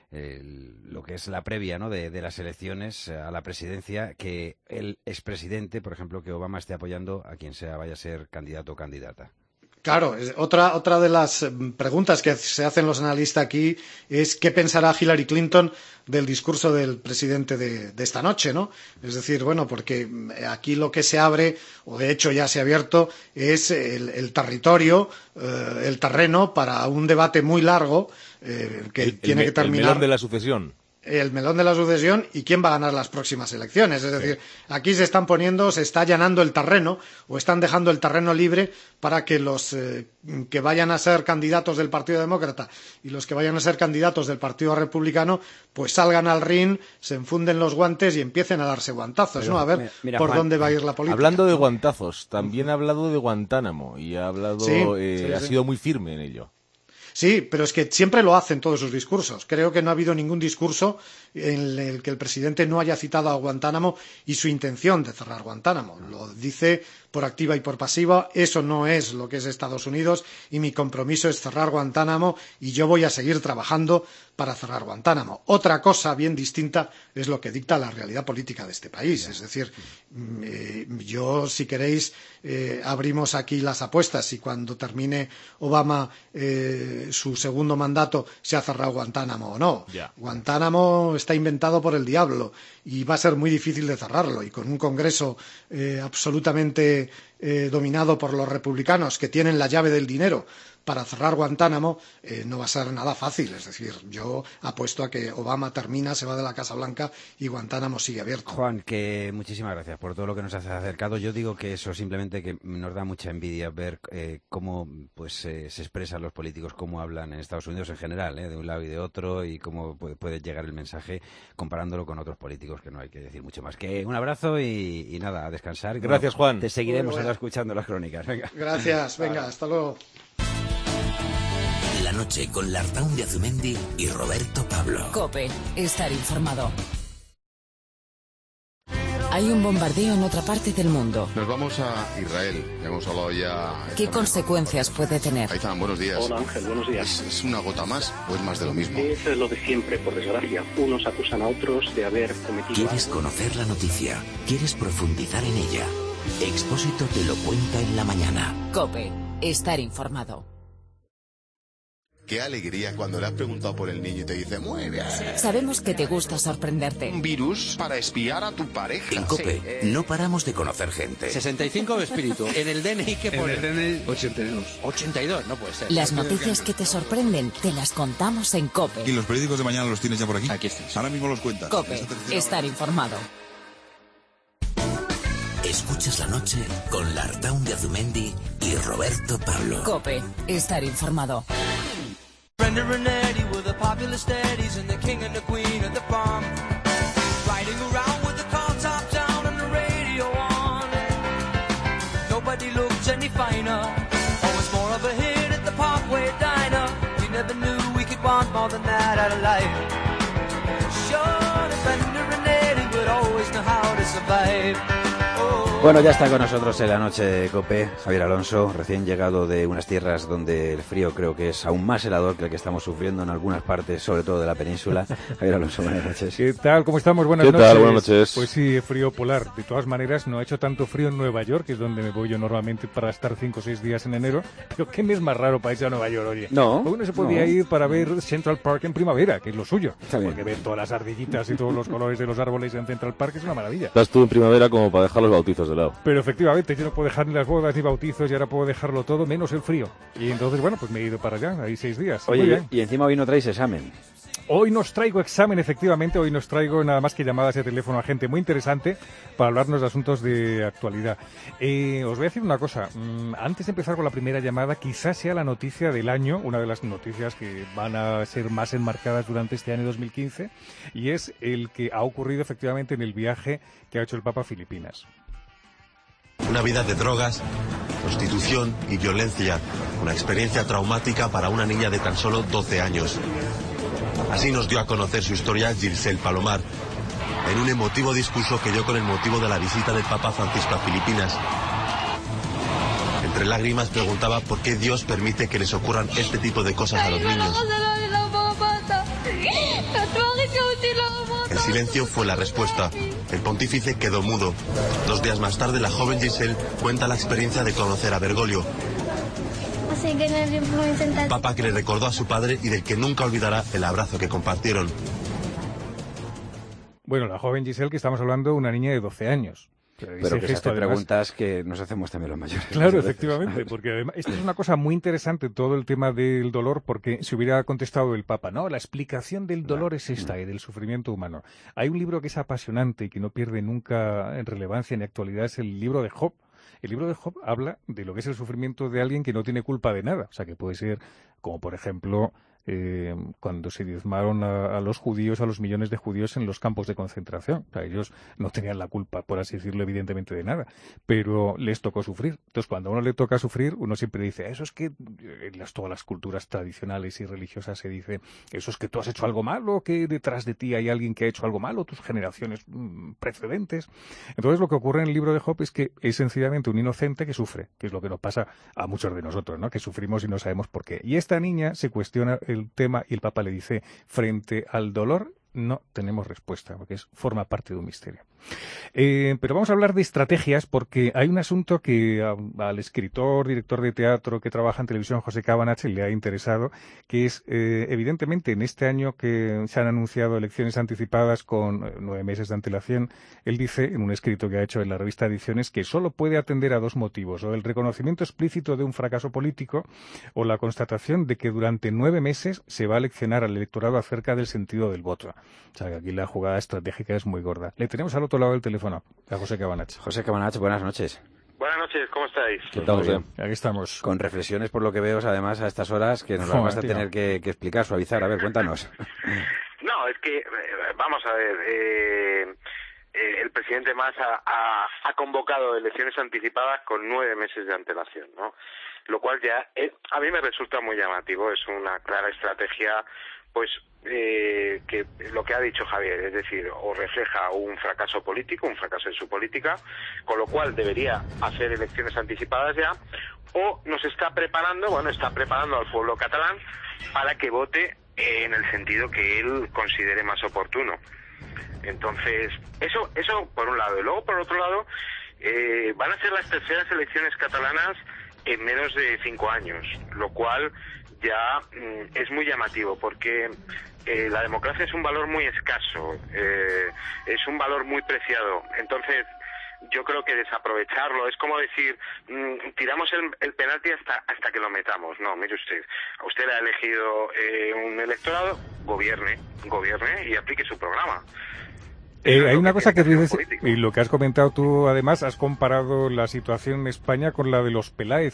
el- lo que es la previa, ¿no?, de, de las elecciones a la presidencia, que el expresidente, por ejemplo, que Obama esté apoyando a quien sea vaya a ser candidato o candidata. Claro, es- otra, otra de las eh, preguntas que se hacen los analistas aquí es qué pensará Hillary Clinton del discurso del presidente de, de esta noche, ¿no? Es decir, bueno, porque mm, aquí lo que se abre, o de hecho ya se ha abierto, es el, el territorio, eh, el terreno para un debate muy largo eh, que El- el tiene me- que terminar. El melón de la sucesión. El melón de la sucesión y quién va a ganar las próximas elecciones. Es decir, aquí se están poniendo, se está allanando el terreno, o están dejando el terreno libre para que los eh, que vayan a ser candidatos del Partido Demócrata y los que vayan a ser candidatos del Partido Republicano pues salgan al ring, se enfunden los guantes y empiecen a darse guantazos, Pero, ¿no? A ver mira, mira, por Juan, dónde va a ir la política. Hablando de guantazos, también ha hablado de Guantánamo y ha hablado, Sí, eh, sí, ha sí. sido muy firme en ello. Sí, pero es que siempre lo hacen todos sus discursos. Creo que no ha habido ningún discurso en el que el presidente no haya citado a Guantánamo y su intención de cerrar Guantánamo. Lo dice por activa y por pasiva. Eso no es lo que es Estados Unidos, y mi compromiso es cerrar Guantánamo, y yo voy a seguir trabajando para cerrar Guantánamo. Otra cosa bien distinta es lo que dicta la realidad política de este país. Es decir, mm, eh, yo, si queréis, eh, abrimos aquí las apuestas, y cuando termine Obama eh, su segundo mandato se ha cerrado Guantánamo o no. Ya. Guantánamo está inventado por el diablo y va a ser muy difícil de cerrarlo, y con un Congreso eh, absolutamente eh, dominado por los republicanos, que tienen la llave del dinero para cerrar Guantánamo, eh, no va a ser nada fácil. Es decir, yo apuesto a que Obama termina, se va de la Casa Blanca y Guantánamo sigue abierto. Juan, que muchísimas gracias por todo lo que nos has acercado. Yo digo que eso simplemente que nos da mucha envidia ver eh, cómo pues eh, se expresan los políticos, cómo hablan en Estados Unidos en general, eh, de un lado y de otro, y cómo puede, puede llegar el mensaje comparándolo con otros políticos, que no hay que decir mucho más. Que un abrazo y, y nada, a descansar. Gracias, Juan. Te seguiremos Muy bueno. ahora escuchando las crónicas. Venga. Gracias, venga, hasta luego. La noche con Lartaun de Azumendi y Roberto Pablo. COPE. Estar informado. Hay un bombardeo en otra parte del mundo. Nos vamos a Israel. Hemos hablado ya. ¿Qué consecuencias puede tener? Aizan, buenos días. Hola Ángel, buenos días. ¿Es, es una gota más o es más de lo mismo? Es lo de siempre, por desgracia. Unos acusan a otros de haber cometido ¿Quieres algo. conocer la noticia? ¿Quieres profundizar en ella? Expósito te lo cuenta en la mañana. COPE. Estar informado. qué alegría cuando le has preguntado por el niño y te dice, muy bien. Sabemos que te gusta sorprenderte. Un virus para espiar a tu pareja. En COPE Sí, eh. no paramos de conocer gente. sesenta y cinco de espíritu. En el D N I, ¿qué pone? En el D N I, ochenta y dos. ochenta y dos, no puede ser. Las noticias que te sorprenden te las contamos en COPE. ¿Y los periódicos de mañana los tienes ya por aquí? Aquí estás. Ahora mismo los cuentas. COPE, estar informado. Escuchas la noche con Lartaun de Azumendi y Roberto Pablo. COPE, estar informado. Brenda Renetti with the popular steadies and the king and the queen of the prom. Riding around with the car top down and the radio on. Nobody looks any finer. Always more of a hit at the Parkway Diner. We never knew we could want more than that out of life. Sure, the Brenda Renetti would always know how to survive. Bueno, ya está con nosotros en la noche de COPE Javier Alonso, recién llegado de unas tierras donde el frío creo que es aún más helador que el que estamos sufriendo en algunas partes, sobre todo de la península. Javier Alonso, buenas noches. ¿Qué tal? ¿Cómo estamos? Buenas ¿Qué noches. tal? Buenas noches. Pues sí, frío polar. De todas maneras, no ha hecho tanto frío en Nueva York, que es donde me voy yo normalmente para estar cinco o seis días en enero. Pero ¿qué mes más raro para irse a Nueva York, oye? No. Uno se podía no. ir para ver Central Park en primavera, que es lo suyo. Está bien. Porque ver todas las ardillitas y todos los colores de los árboles en Central Park es una maravilla. Estás tú en primavera como para dejar los bautizos de lado. Pero efectivamente, yo no puedo dejar ni las bodas ni bautizos y ahora puedo dejarlo todo, menos el frío. Y entonces, bueno, pues me he ido para allá, ahí seis días. Muy Oye, bien. y encima hoy no traéis examen. Hoy nos traigo examen, efectivamente, hoy nos traigo nada más que llamadas de teléfono a gente muy interesante para hablarnos de asuntos de actualidad. Eh, os voy a decir una cosa, mm, antes de empezar con la primera llamada, quizás sea la noticia del año, una de las noticias que van a ser más enmarcadas durante este año dos mil quince, y es el que ha ocurrido efectivamente en el viaje que ha hecho el Papa a Filipinas. Una vida de drogas, prostitución y violencia. Una experiencia traumática para una niña de tan solo doce años. Así nos dio a conocer su historia Giselle Palomar, en un emotivo discurso que dio con el motivo de la visita del Papa Francisco a Filipinas. Entre lágrimas preguntaba por qué Dios permite que les ocurran este tipo de cosas a los niños. El silencio fue la respuesta. El pontífice quedó mudo. Dos días más tarde, la joven Giselle cuenta la experiencia de conocer a Bergoglio, Papa que le recordó a su padre y del que nunca olvidará el abrazo que compartieron. Bueno, la joven Giselle, que estamos hablando de una niña de doce años. Pero Ese que se gesto, hace además, preguntas que nos hacemos también los mayores. Claro, efectivamente, porque además esto es una cosa muy interesante, todo el tema del dolor, porque si hubiera contestado el Papa, no, la explicación del dolor es esta, y del sufrimiento humano. Hay un libro que es apasionante y que no pierde nunca en relevancia ni actualidad, es el libro de Job. El libro de Job habla de lo que es el sufrimiento de alguien que no tiene culpa de nada, o sea, que puede ser, como por ejemplo, eh, cuando se diezmaron a, a los judíos, a los millones de judíos en los campos de concentración. O sea, ellos no tenían la culpa, por así decirlo, evidentemente de nada, pero les tocó sufrir. Entonces, cuando a uno le toca sufrir, uno siempre dice, eso es que en las, todas las culturas tradicionales y religiosas se dice, eso es que tú has hecho algo malo, que detrás de ti hay alguien que ha hecho algo malo, tus generaciones mmm, precedentes. Entonces, lo que ocurre en el libro de Job es que es sencillamente un inocente que sufre, que es lo que nos pasa a muchos de nosotros, ¿no? Que sufrimos y no sabemos por qué. Y esta niña se cuestiona el tema y el Papa le dice, frente al dolor no tenemos respuesta, porque es, forma parte de un misterio. Eh, pero vamos a hablar de estrategias, porque hay un asunto que a, al escritor, director de teatro que trabaja en televisión, José Cabanach, le ha interesado, que es, eh, evidentemente, en este año que se han anunciado elecciones anticipadas con eh, nueve meses de antelación, él dice, en un escrito que ha hecho en la revista Ediciones, que solo puede atender a dos motivos, o el reconocimiento explícito de un fracaso político, o la constatación de que durante nueve meses se va a leccionar al electorado acerca del sentido del voto. O sea, que aquí la jugada estratégica es muy gorda. Le tenemos al otro lado del teléfono, a José Cabanach. José Cabanach, buenas noches. Buenas noches, ¿cómo estáis? ¿Qué tal, José? Aquí estamos. Con reflexiones, por lo que veo, además, a estas horas, que nos Joder, vas a tío. tener que, que explicar, suavizar. A ver, cuéntanos. No, es que, eh, vamos a ver, eh, eh, el presidente Mas ha, ha, ha convocado elecciones anticipadas con nueve meses de antelación, ¿no? Lo cual ya, eh, a mí me resulta muy llamativo, es una clara estrategia, pues, eh, que lo que ha dicho Javier, es decir, o refleja un fracaso político, un fracaso en su política, con lo cual debería hacer elecciones anticipadas ya, o nos está preparando, bueno, está preparando al pueblo catalán para que vote en el sentido que él considere más oportuno. Entonces, eso, eso por un lado. Y luego, por otro lado, eh, van a ser las terceras elecciones catalanas en menos de cinco años, lo cual ya mm, es muy llamativo, porque eh, la democracia es un valor muy escaso, eh, es un valor muy preciado. Entonces, yo creo que desaprovecharlo es como decir, mmm, tiramos el, el penalti hasta hasta que lo metamos. No, mire usted, usted ha elegido eh, un electorado, gobierne, gobierne y aplique su programa. Eh, hay una cosa que dices, y lo que has comentado tú, además, has comparado la situación en España con la de los Peláez,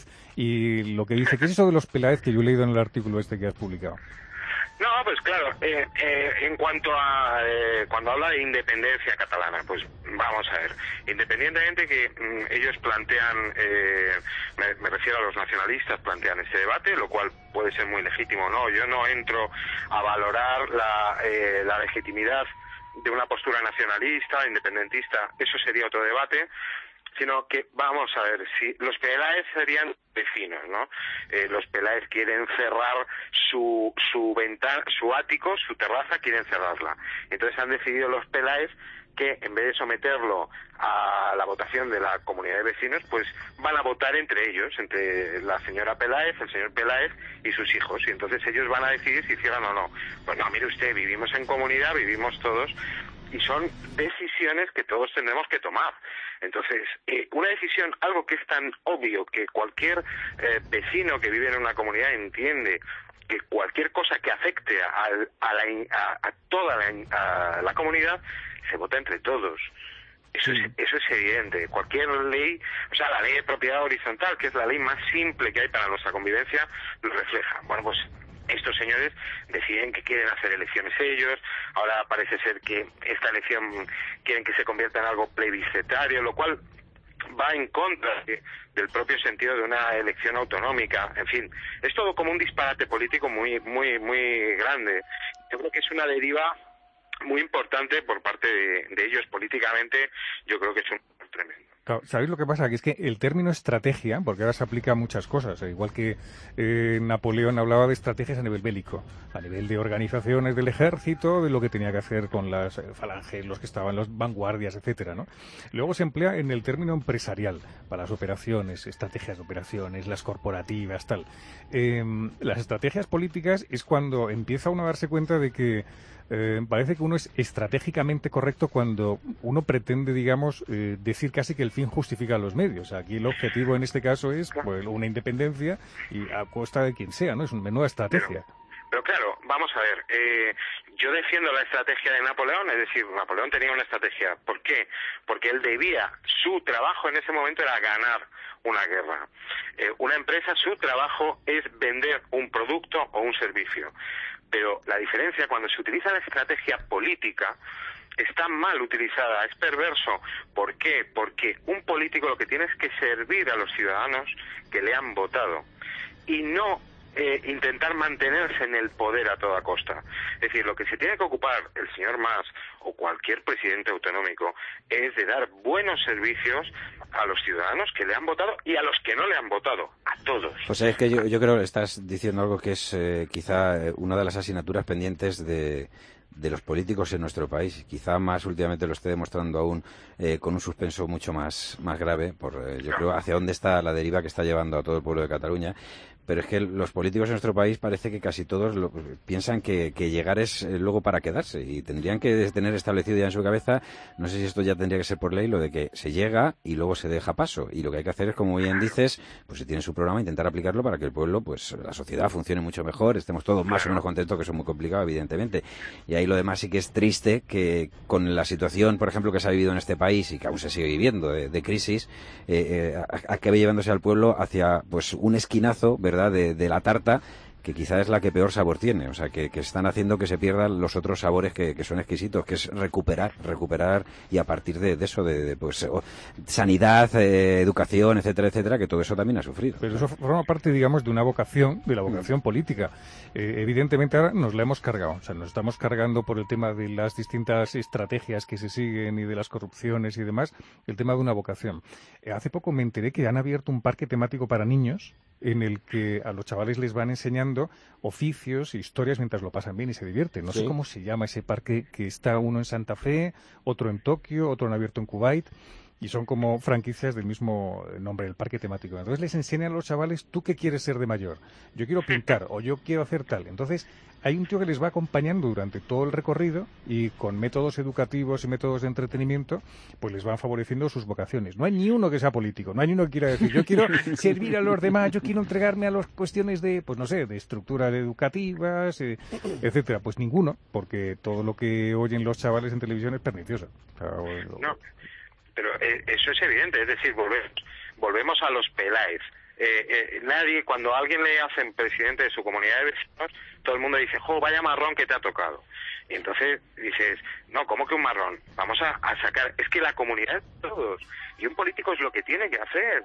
y lo que dice, ¿qué es eso de los Peláez que yo he leído en el artículo este que has publicado? No, pues claro, eh, eh, en cuanto a eh, cuando habla de independencia catalana, pues vamos a ver, independientemente que mm, ellos plantean, eh, me, me refiero a los nacionalistas, plantean este debate, lo cual puede ser muy legítimo o no, yo no entro a valorar la, eh, la legitimidad de una postura nacionalista, independentista, eso sería otro debate, sino que vamos a ver, si los Peláez serían vecinos, ¿no? Eh, los Peláez quieren cerrar su su ventana, su ático, su terraza, quieren cerrarla. Entonces han decidido los Peláez que en vez de someterlo a la votación de la comunidad de vecinos, pues van a votar entre ellos, entre la señora Peláez, el señor Peláez y sus hijos, y entonces ellos van a decidir si cierran o no. Pues no, mire usted, vivimos en comunidad, vivimos todos, y son decisiones que todos tendremos que tomar. Entonces, eh, una decisión, algo que es tan obvio que cualquier eh, vecino que vive en una comunidad entiende que cualquier cosa que afecte a, a, la, a, a toda la, a la comunidad se vota entre todos. Eso es, eso es evidente. Cualquier ley, o sea, la ley de propiedad horizontal, que es la ley más simple que hay para nuestra convivencia, lo refleja. Bueno, pues estos señores deciden que quieren hacer elecciones ellos, ahora parece ser que esta elección quieren que se convierta en algo plebiscitario, lo cual va en contra de, del propio sentido de una elección autonómica. En fin, es todo como un disparate político muy, muy, muy grande. Yo creo que es una deriva muy importante por parte de, de ellos políticamente. Yo creo que es un tremendo. Claro, ¿sabéis lo que pasa? Que es que el término estrategia, porque ahora se aplica a muchas cosas, eh, igual que eh, Napoleón hablaba de estrategias a nivel bélico, a nivel de organizaciones del ejército, de lo que tenía que hacer con las eh, falanges, los que estaban, las vanguardias, etcétera, ¿no? Luego se emplea en el término empresarial, para las operaciones, estrategias de operaciones, las corporativas, tal. Eh, las estrategias políticas es cuando empieza uno a darse cuenta de que Eh, parece que uno es estratégicamente correcto cuando uno pretende, digamos, eh, decir casi que el fin justifica los medios. Aquí el objetivo en este caso es pues, una independencia y a costa de quien sea, ¿no? Es una menuda estrategia. Pero, pero claro, vamos a ver, eh, yo defiendo la estrategia de Napoleón, es decir, Napoleón tenía una estrategia. ¿Por qué? Porque él debía, su trabajo en ese momento era ganar una guerra. Eh, una empresa, su trabajo es vender un producto o un servicio. Pero la diferencia cuando se utiliza la estrategia política está mal utilizada, es perverso. ¿Por qué? Porque un político lo que tiene es que servir a los ciudadanos que le han votado y no eh, intentar mantenerse en el poder a toda costa. Es decir, lo que se tiene que ocupar el señor Mas o cualquier presidente autonómico es de dar buenos servicios a los ciudadanos que le han votado y a los que no le han votado, a todos. Pues es que yo, yo creo que estás diciendo algo que es eh, quizá una de las asignaturas pendientes de, de los políticos en nuestro país. Quizá más últimamente lo esté demostrando aún eh, con un suspenso mucho más, más grave, por eh, yo creo hacia dónde está la deriva que está llevando a todo el pueblo de Cataluña. Pero es que los políticos en nuestro país parece que casi todos lo, piensan que, que llegar es eh, luego para quedarse y tendrían que tener establecido ya en su cabeza, no sé si esto ya tendría que ser por ley, lo de que se llega y luego se deja paso y lo que hay que hacer es, como bien dices, pues si tiene su programa, intentar aplicarlo para que el pueblo, pues la sociedad funcione mucho mejor, estemos todos más o menos contentos, que eso es muy complicado evidentemente. Y ahí lo demás sí que es triste que con la situación, por ejemplo, que se ha vivido en este país y que aún se sigue viviendo de, de crisis, eh, eh, acabe llevándose al pueblo hacia pues un esquinazo, ¿verdad?, De, de la tarta, que quizá es la que peor sabor tiene, o sea, que, que están haciendo que se pierdan los otros sabores que, que son exquisitos, que es recuperar, recuperar y a partir de, de eso, de, de pues o, sanidad, eh, educación, etcétera, etcétera, que todo eso también ha sufrido. Pero eso forma parte, digamos, de una vocación, de la vocación mm. política. Eh, evidentemente ahora nos la hemos cargado, o sea, nos estamos cargando por el tema de las distintas estrategias que se siguen y de las corrupciones y demás, el tema de una vocación. Eh, hace poco me enteré que han abierto un parque temático para niños en el que a los chavales les van enseñando oficios e historias mientras lo pasan bien y se divierten. No sí. sé cómo se llama ese parque, que está uno en Santa Fe, otro en Tokio, otro en abierto en Kuwait. y son como franquicias del mismo nombre, el parque temático. Entonces les enseñan a los chavales, ¿tú qué quieres ser de mayor? Yo quiero pintar o yo quiero hacer tal. Entonces hay un tío que les va acompañando durante todo el recorrido y con métodos educativos y métodos de entretenimiento, pues les van favoreciendo sus vocaciones. No hay ni uno que sea político, no hay ni uno que quiera decir, yo quiero servir a los demás, yo quiero entregarme a las cuestiones de, pues no sé, de estructuras educativas, eh, etcétera. Pues ninguno, porque todo lo que oyen los chavales en televisión es pernicioso. O sea, o, no, pero eh, eso es evidente, es decir, volvemos, volvemos a los Peláez. Eh, eh, nadie, cuando a alguien le hacen presidente de su comunidad de vecinos, todo el mundo dice, jo, vaya marrón que te ha tocado. Y entonces dices, no, ¿cómo que un marrón? Vamos a, a sacar, es que la comunidad de todos, y un político es lo que tiene que hacer,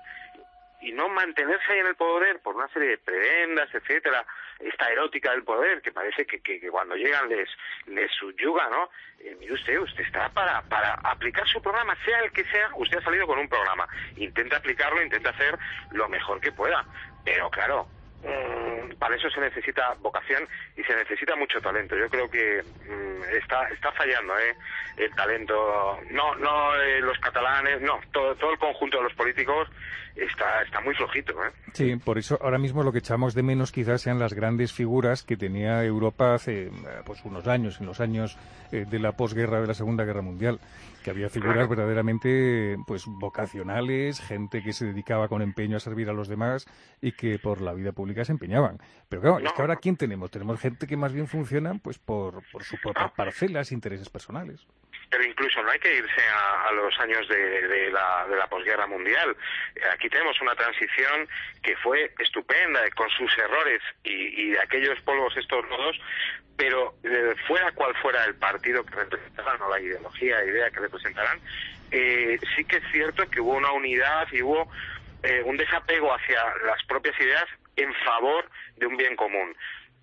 y no mantenerse ahí en el poder por una serie de prebendas, etcétera, esta erótica del poder, que parece que, que, que cuando llegan les, les subyuga, ¿no? Eh, mire usted, usted está para, para aplicar su programa, sea el que sea, usted ha salido con un programa, intenta aplicarlo, intenta hacer lo mejor que pueda, pero claro, mmm, para eso se necesita vocación y se necesita mucho talento. Yo creo que mmm, está está fallando ¿eh? el talento, no no eh, los catalanes, no, todo, todo el conjunto de los políticos está está muy flojito, ¿eh? Sí, por eso ahora mismo lo que echamos de menos quizás sean las grandes figuras que tenía Europa hace pues unos años, en los años eh, de la posguerra, de la Segunda Guerra Mundial, que había figuras claro. verdaderamente pues vocacionales, gente que se dedicaba con empeño a servir a los demás y que por la vida pública se empeñaban. Pero claro, no. es que ahora ¿quién tenemos? Tenemos gente que más bien funciona pues por, por sus propias parcelas, intereses personales. Pero incluso no hay que irse a, a los años de, de la, de la posguerra mundial. Aquí tenemos una transición que fue estupenda, con sus errores y, y de aquellos polvos estos lodos, pero eh, fuera cual fuera el partido que representaran o la ideología, la idea que representarán, eh, sí que es cierto que hubo una unidad y hubo eh, un desapego hacia las propias ideas en favor de un bien común.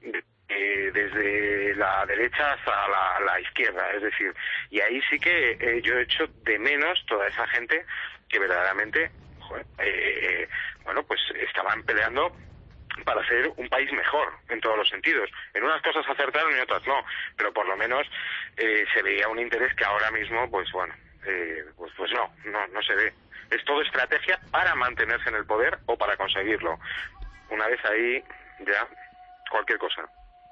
Eh, desde la derecha hasta la, la izquierda, es decir, y ahí sí que eh, yo he hecho de menos toda esa gente que verdaderamente, joder, eh, bueno, pues estaban peleando para hacer un país mejor en todos los sentidos. En unas cosas acertaron y en otras no, pero por lo menos eh, se veía un interés que ahora mismo, pues bueno, eh, pues, pues no, no, no se ve. Es todo estrategia para mantenerse en el poder o para conseguirlo. Una vez ahí, ya, cualquier cosa.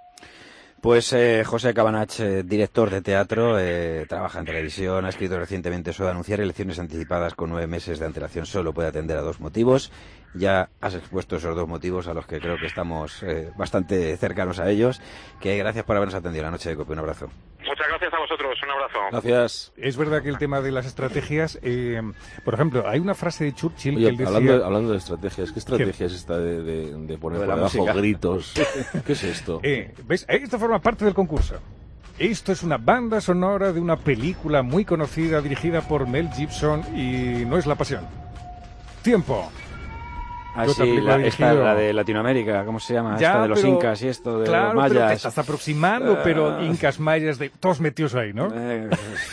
Pues eh, José Cabanach, eh, director de teatro, eh, trabaja en televisión, ha escrito recientemente sobre anunciar elecciones anticipadas con nueve meses de antelación solo puede atender a dos motivos. Ya has expuesto esos dos motivos a los que creo que estamos eh, bastante cercanos a ellos. Que gracias por habernos atendido la noche de COPE. Un abrazo. Muchas gracias a vosotros. Un abrazo. Gracias. Es verdad que el tema de las estrategias, eh, por ejemplo, hay una frase de Churchill Oye, que él decía... Hablando, hablando de estrategias, ¿qué estrategia es esta de, de, de poner de por debajo música. gritos? ¿Qué es esto? Eh, ¿Ves? Esto forma parte del concurso. Esto es una banda sonora de una película muy conocida dirigida por Mel Gibson y no es La Pasión. Tiempo. Ah, sí, la, esta, la de Latinoamérica, ¿cómo se llama? Ya, esta de los pero, incas y esto de claro, los mayas. Pero te estás aproximando, uh, pero incas, mayas, de, todos metidos ahí, ¿no? Eh,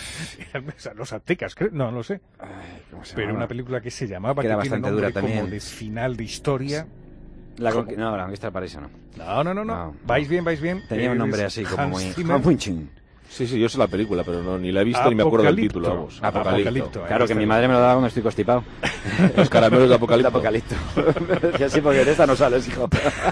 los aztecas, creo, no, no lo sé. Ay, ¿cómo se pero llama? una película que se llamaba, que, que era tiene bastante nombre dura como también. de final de historia. La conqu- no, la conquista del paraíso, no. No, no, no, no. no vais bien, vais bien. Tenía un nombre así como muy... Hanfunchin. Sí, sí, yo sé la película, pero no, ni la he visto ni me acuerdo del título. Vamos. Apocalipto. Apocalipto. Claro, que mi madre me lo daba cuando estoy constipado. Los caramelos de Apocalipto. De Apocalipto. Me decía así porque de esta no sales, hijo.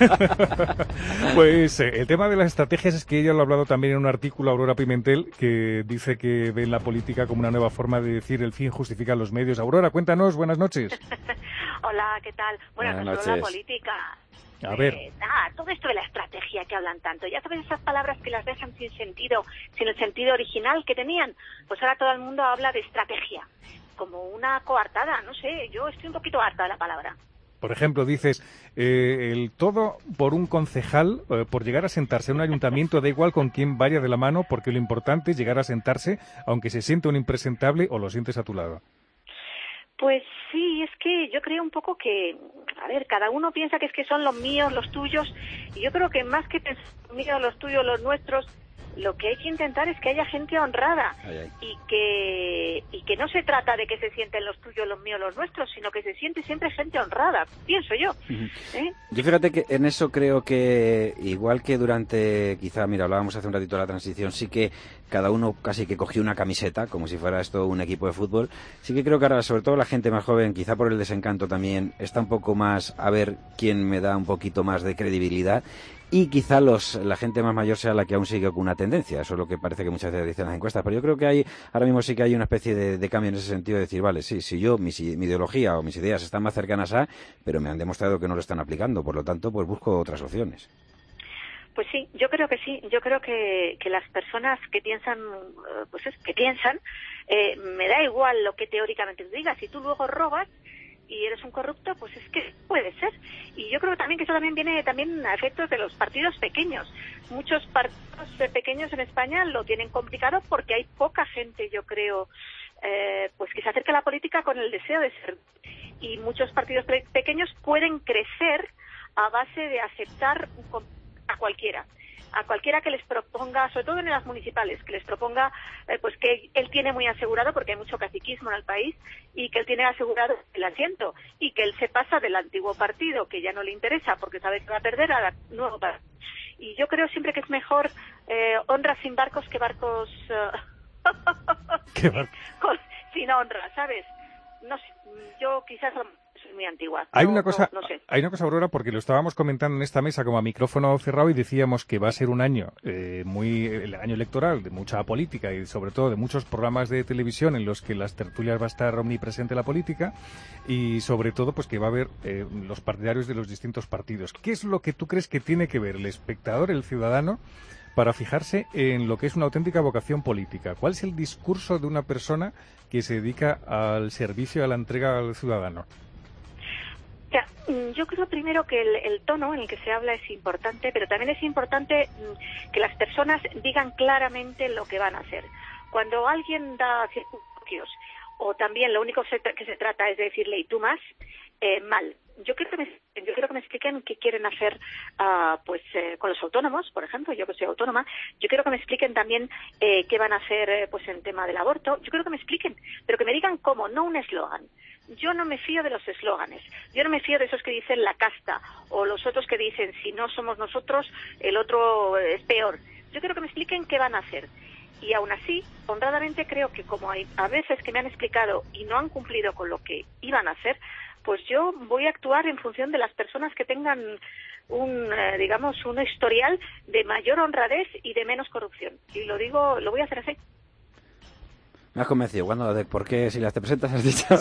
Pues eh, el tema de las estrategias es que ella lo ha hablado también en un artículo, Aurora Pimentel, que dice que ve en la política como una nueva forma de decir el fin justifica los medios. Aurora, cuéntanos, buenas noches. Hola, ¿qué tal? Bueno, buenas no noches. solo la política. A ver. Eh, ah, todo esto de la estrategia que hablan tanto. Ya sabes esas palabras que las dejan sin sentido, sin el sentido original que tenían. Pues ahora todo el mundo habla de estrategia, como una coartada. No sé, yo estoy un poquito harta de la palabra. Por ejemplo, dices, eh, el todo por un concejal, eh, por llegar a sentarse en un ayuntamiento, da igual con quién vaya de la mano, porque lo importante es llegar a sentarse, aunque se siente un impresentable o lo sientes a tu lado. Pues sí, es que yo creo un poco que, a ver, cada uno piensa que es que son los míos, los tuyos, y yo creo que más que pensar los míos, los tuyos, los nuestros, Lo que hay que intentar es que haya gente honrada ay, ay. y que y que no se trata de que se sienten los tuyos, los míos, los nuestros, sino que se siente siempre gente honrada, pienso yo. Uh-huh. ¿Eh? Yo fíjate que en eso creo que, igual que durante, quizá, mira, hablábamos hace un ratito de la transición, sí que cada uno casi que cogió una camiseta, como si fuera esto un equipo de fútbol. Sí que creo que ahora, sobre todo la gente más joven, quizá por el desencanto también, está un poco más a ver quién me da un poquito más de credibilidad. Y quizá los, la gente más mayor sea la que aún sigue con una tendencia. Eso es lo que parece que muchas veces dicen las encuestas. Pero yo creo que hay, ahora mismo sí que hay una especie de, de cambio en ese sentido, de decir, vale, sí, si yo, mi, mi ideología o mis ideas están más cercanas a, pero me han demostrado que no lo están aplicando. Por lo tanto, pues busco otras opciones. Pues sí, yo creo que sí. Yo creo que, que las personas que piensan, pues es que piensan, eh, me da igual lo que teóricamente tú digas. Si tú luego robas y eres un corrupto, pues es que puede ser. Y yo creo también que eso también viene también a efectos de los partidos pequeños. Muchos partidos pequeños en España lo tienen complicado porque hay poca gente, yo creo, eh, pues que se acerca a la política con el deseo de ser. Y muchos partidos pe- pequeños pueden crecer a base de aceptar a cualquiera. A cualquiera que les proponga, sobre todo en las municipales, que les proponga eh, pues que él tiene muy asegurado, porque hay mucho caciquismo en el país, y que él tiene asegurado el asiento, y que él se pasa del antiguo partido, que ya no le interesa porque sabe que va a perder, a la nuevo partido. Y yo creo siempre que es mejor eh, honra sin barcos que barcos uh, ¿Qué bar- con, sin honra, ¿sabes? No sé, yo quizás soy muy antigua. Hay no, una cosa, no, no sé. hay una cosa, Aurora, porque lo estábamos comentando en esta mesa como a micrófono cerrado y decíamos que va a ser un año eh, muy, el año electoral, de mucha política y sobre todo de muchos programas de televisión en los que las tertulias va a estar omnipresente la política y sobre todo pues que va a haber eh, los partidarios de los distintos partidos. ¿Qué es lo que tú crees que tiene que ver el espectador, el ciudadano, para fijarse en lo que es una auténtica vocación política? ¿Cuál es el discurso de una persona que se dedica al servicio, a la entrega al ciudadano? O sea, yo creo primero que el, el tono en el que se habla es importante, pero también es importante que las personas digan claramente lo que van a hacer. Cuando alguien da circunstancias o también lo único que se, que se trata es de decirle y tú más, eh, mal. Yo quiero que me, yo quiero que me expliquen qué quieren hacer uh, pues eh, con los autónomos, por ejemplo, yo que soy autónoma. Yo quiero que me expliquen también eh, qué van a hacer eh, pues en tema del aborto. Yo quiero que me expliquen, pero que me digan cómo, no un eslogan. Yo no me fío de los eslóganes. Yo no me fío de esos que dicen la casta o los otros que dicen si no somos nosotros, el otro es peor. Yo quiero que me expliquen qué van a hacer. Y aún así, honradamente creo que como hay a veces que me han explicado y no han cumplido con lo que iban a hacer, pues yo voy a actuar en función de las personas que tengan un, eh, digamos, un historial de mayor honradez y de menos corrupción. Y lo digo, lo voy a hacer así. Me has convencido. ¿Cuándo? ¿De por qué? Si las te presentas has dicho.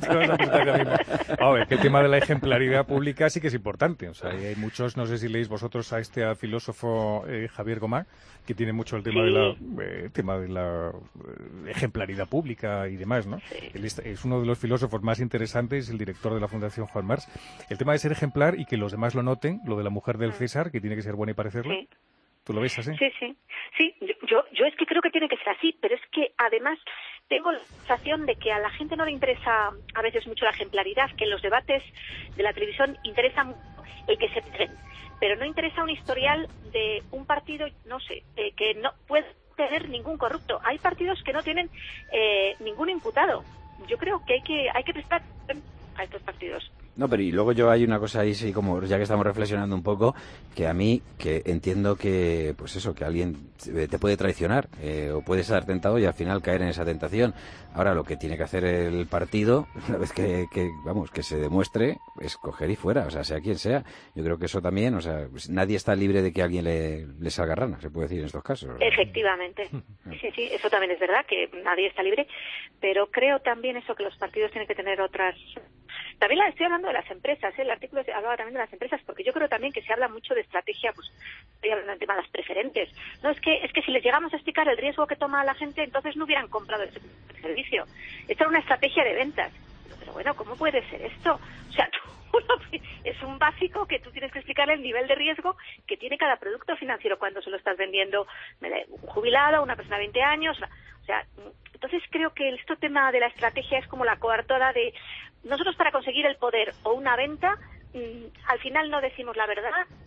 A ver, que el tema de la ejemplaridad pública sí que es importante. O sea, hay muchos, no sé si leéis vosotros a este filósofo eh, Javier Gomá, que tiene mucho el tema sí. de la eh, tema de la eh, ejemplaridad pública y demás, ¿no? Sí. Él es, es uno de los filósofos más interesantes, el director de la Fundación Juan March. El tema de ser ejemplar y que los demás lo noten, lo de la mujer del César, que tiene que ser buena y parecerlo. Sí. ¿Tú lo ves así? Sí, sí. Sí, yo, yo, yo es que creo que tiene que ser así, pero es que además tengo la sensación de que a la gente no le interesa a veces mucho la ejemplaridad, que en los debates de la televisión interesa mucho el que se peguen, pero no interesa un historial de un partido, no sé, eh, que no puede tener ningún corrupto. Hay partidos que no tienen eh, ningún imputado. Yo creo que hay que hay que prestar atención a estos partidos. No, pero y luego yo hay una cosa ahí, sí, como ya que estamos reflexionando un poco, que a mí, que entiendo que, pues eso, que alguien te puede traicionar eh, o puedes estar tentado y al final caer en esa tentación. Ahora lo que tiene que hacer el partido, una vez que, que vamos, que se demuestre, es coger y fuera, o sea, sea quien sea. Yo creo que eso también, o sea, pues nadie está libre de que alguien le, le salga rana, se puede decir en estos casos. Efectivamente. Sí, sí, eso también es verdad, que nadie está libre, pero creo también eso que los partidos tienen que tener otras... También la estoy hablando de las empresas, ¿eh? El artículo hablaba también de las empresas, porque yo creo también que se habla mucho de estrategia, pues estoy hablando del tema de las preferentes. No, es que es que si les llegamos a explicar el riesgo que toma la gente, entonces no hubieran comprado ese servicio. Esta era una estrategia de ventas. Pero bueno, ¿cómo puede ser esto? O sea, tú, es un básico que tú tienes que explicarle el nivel de riesgo que tiene cada producto financiero cuando se lo estás vendiendo un jubilado, una persona de veinte años. O sea, entonces creo que este tema de la estrategia es como la coartada de... Nosotros para conseguir el poder o una venta, mmm, al final no decimos la verdad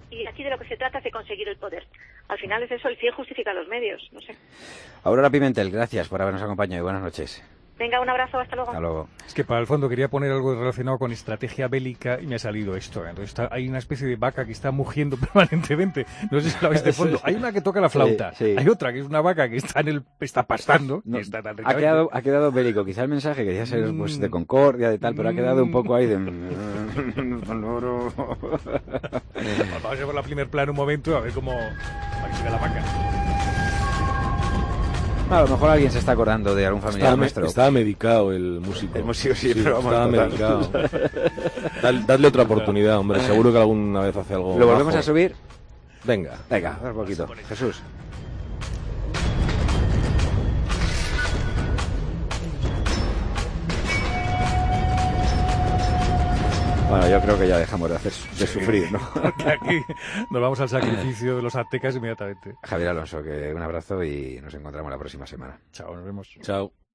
y aquí de lo que se trata es de conseguir el poder. Al final es eso, el fin justifica los medios, no sé. Aurora Pimentel, gracias por habernos acompañado y buenas noches. Venga, un abrazo, hasta luego. Hasta luego. Es que para el fondo quería poner algo relacionado con estrategia bélica y me ha salido esto. Entonces está, hay una especie de vaca que está mugiendo permanentemente. No sé si la veis de fondo. Hay una que toca la flauta. Sí, sí. Hay otra que es una vaca que está en el está pastando. No, y está tan ha, quedado, ha quedado bélico. Quizá el mensaje quería ser pues, de concordia, de tal, pero ha quedado un poco ahí de... Vamos a ver por la primer plano un momento a ver cómo a se ve la vaca. A lo mejor alguien se está acordando de algún familiar estaba, nuestro. Estaba medicado el músico. El músico sí, sí pero vamos estaba medicado. Dad, dadle otra oportunidad, hombre. Seguro que alguna vez hace algo. ¿Lo volvemos bajo. a subir? Venga. Venga, un poquito. Jesús. Bueno, yo creo que ya dejamos de hacer de sufrir, ¿no? Porque aquí nos vamos al sacrificio de los aztecas inmediatamente. Javier Alonso, que un abrazo y nos encontramos la próxima semana. Chao, nos vemos. Chao.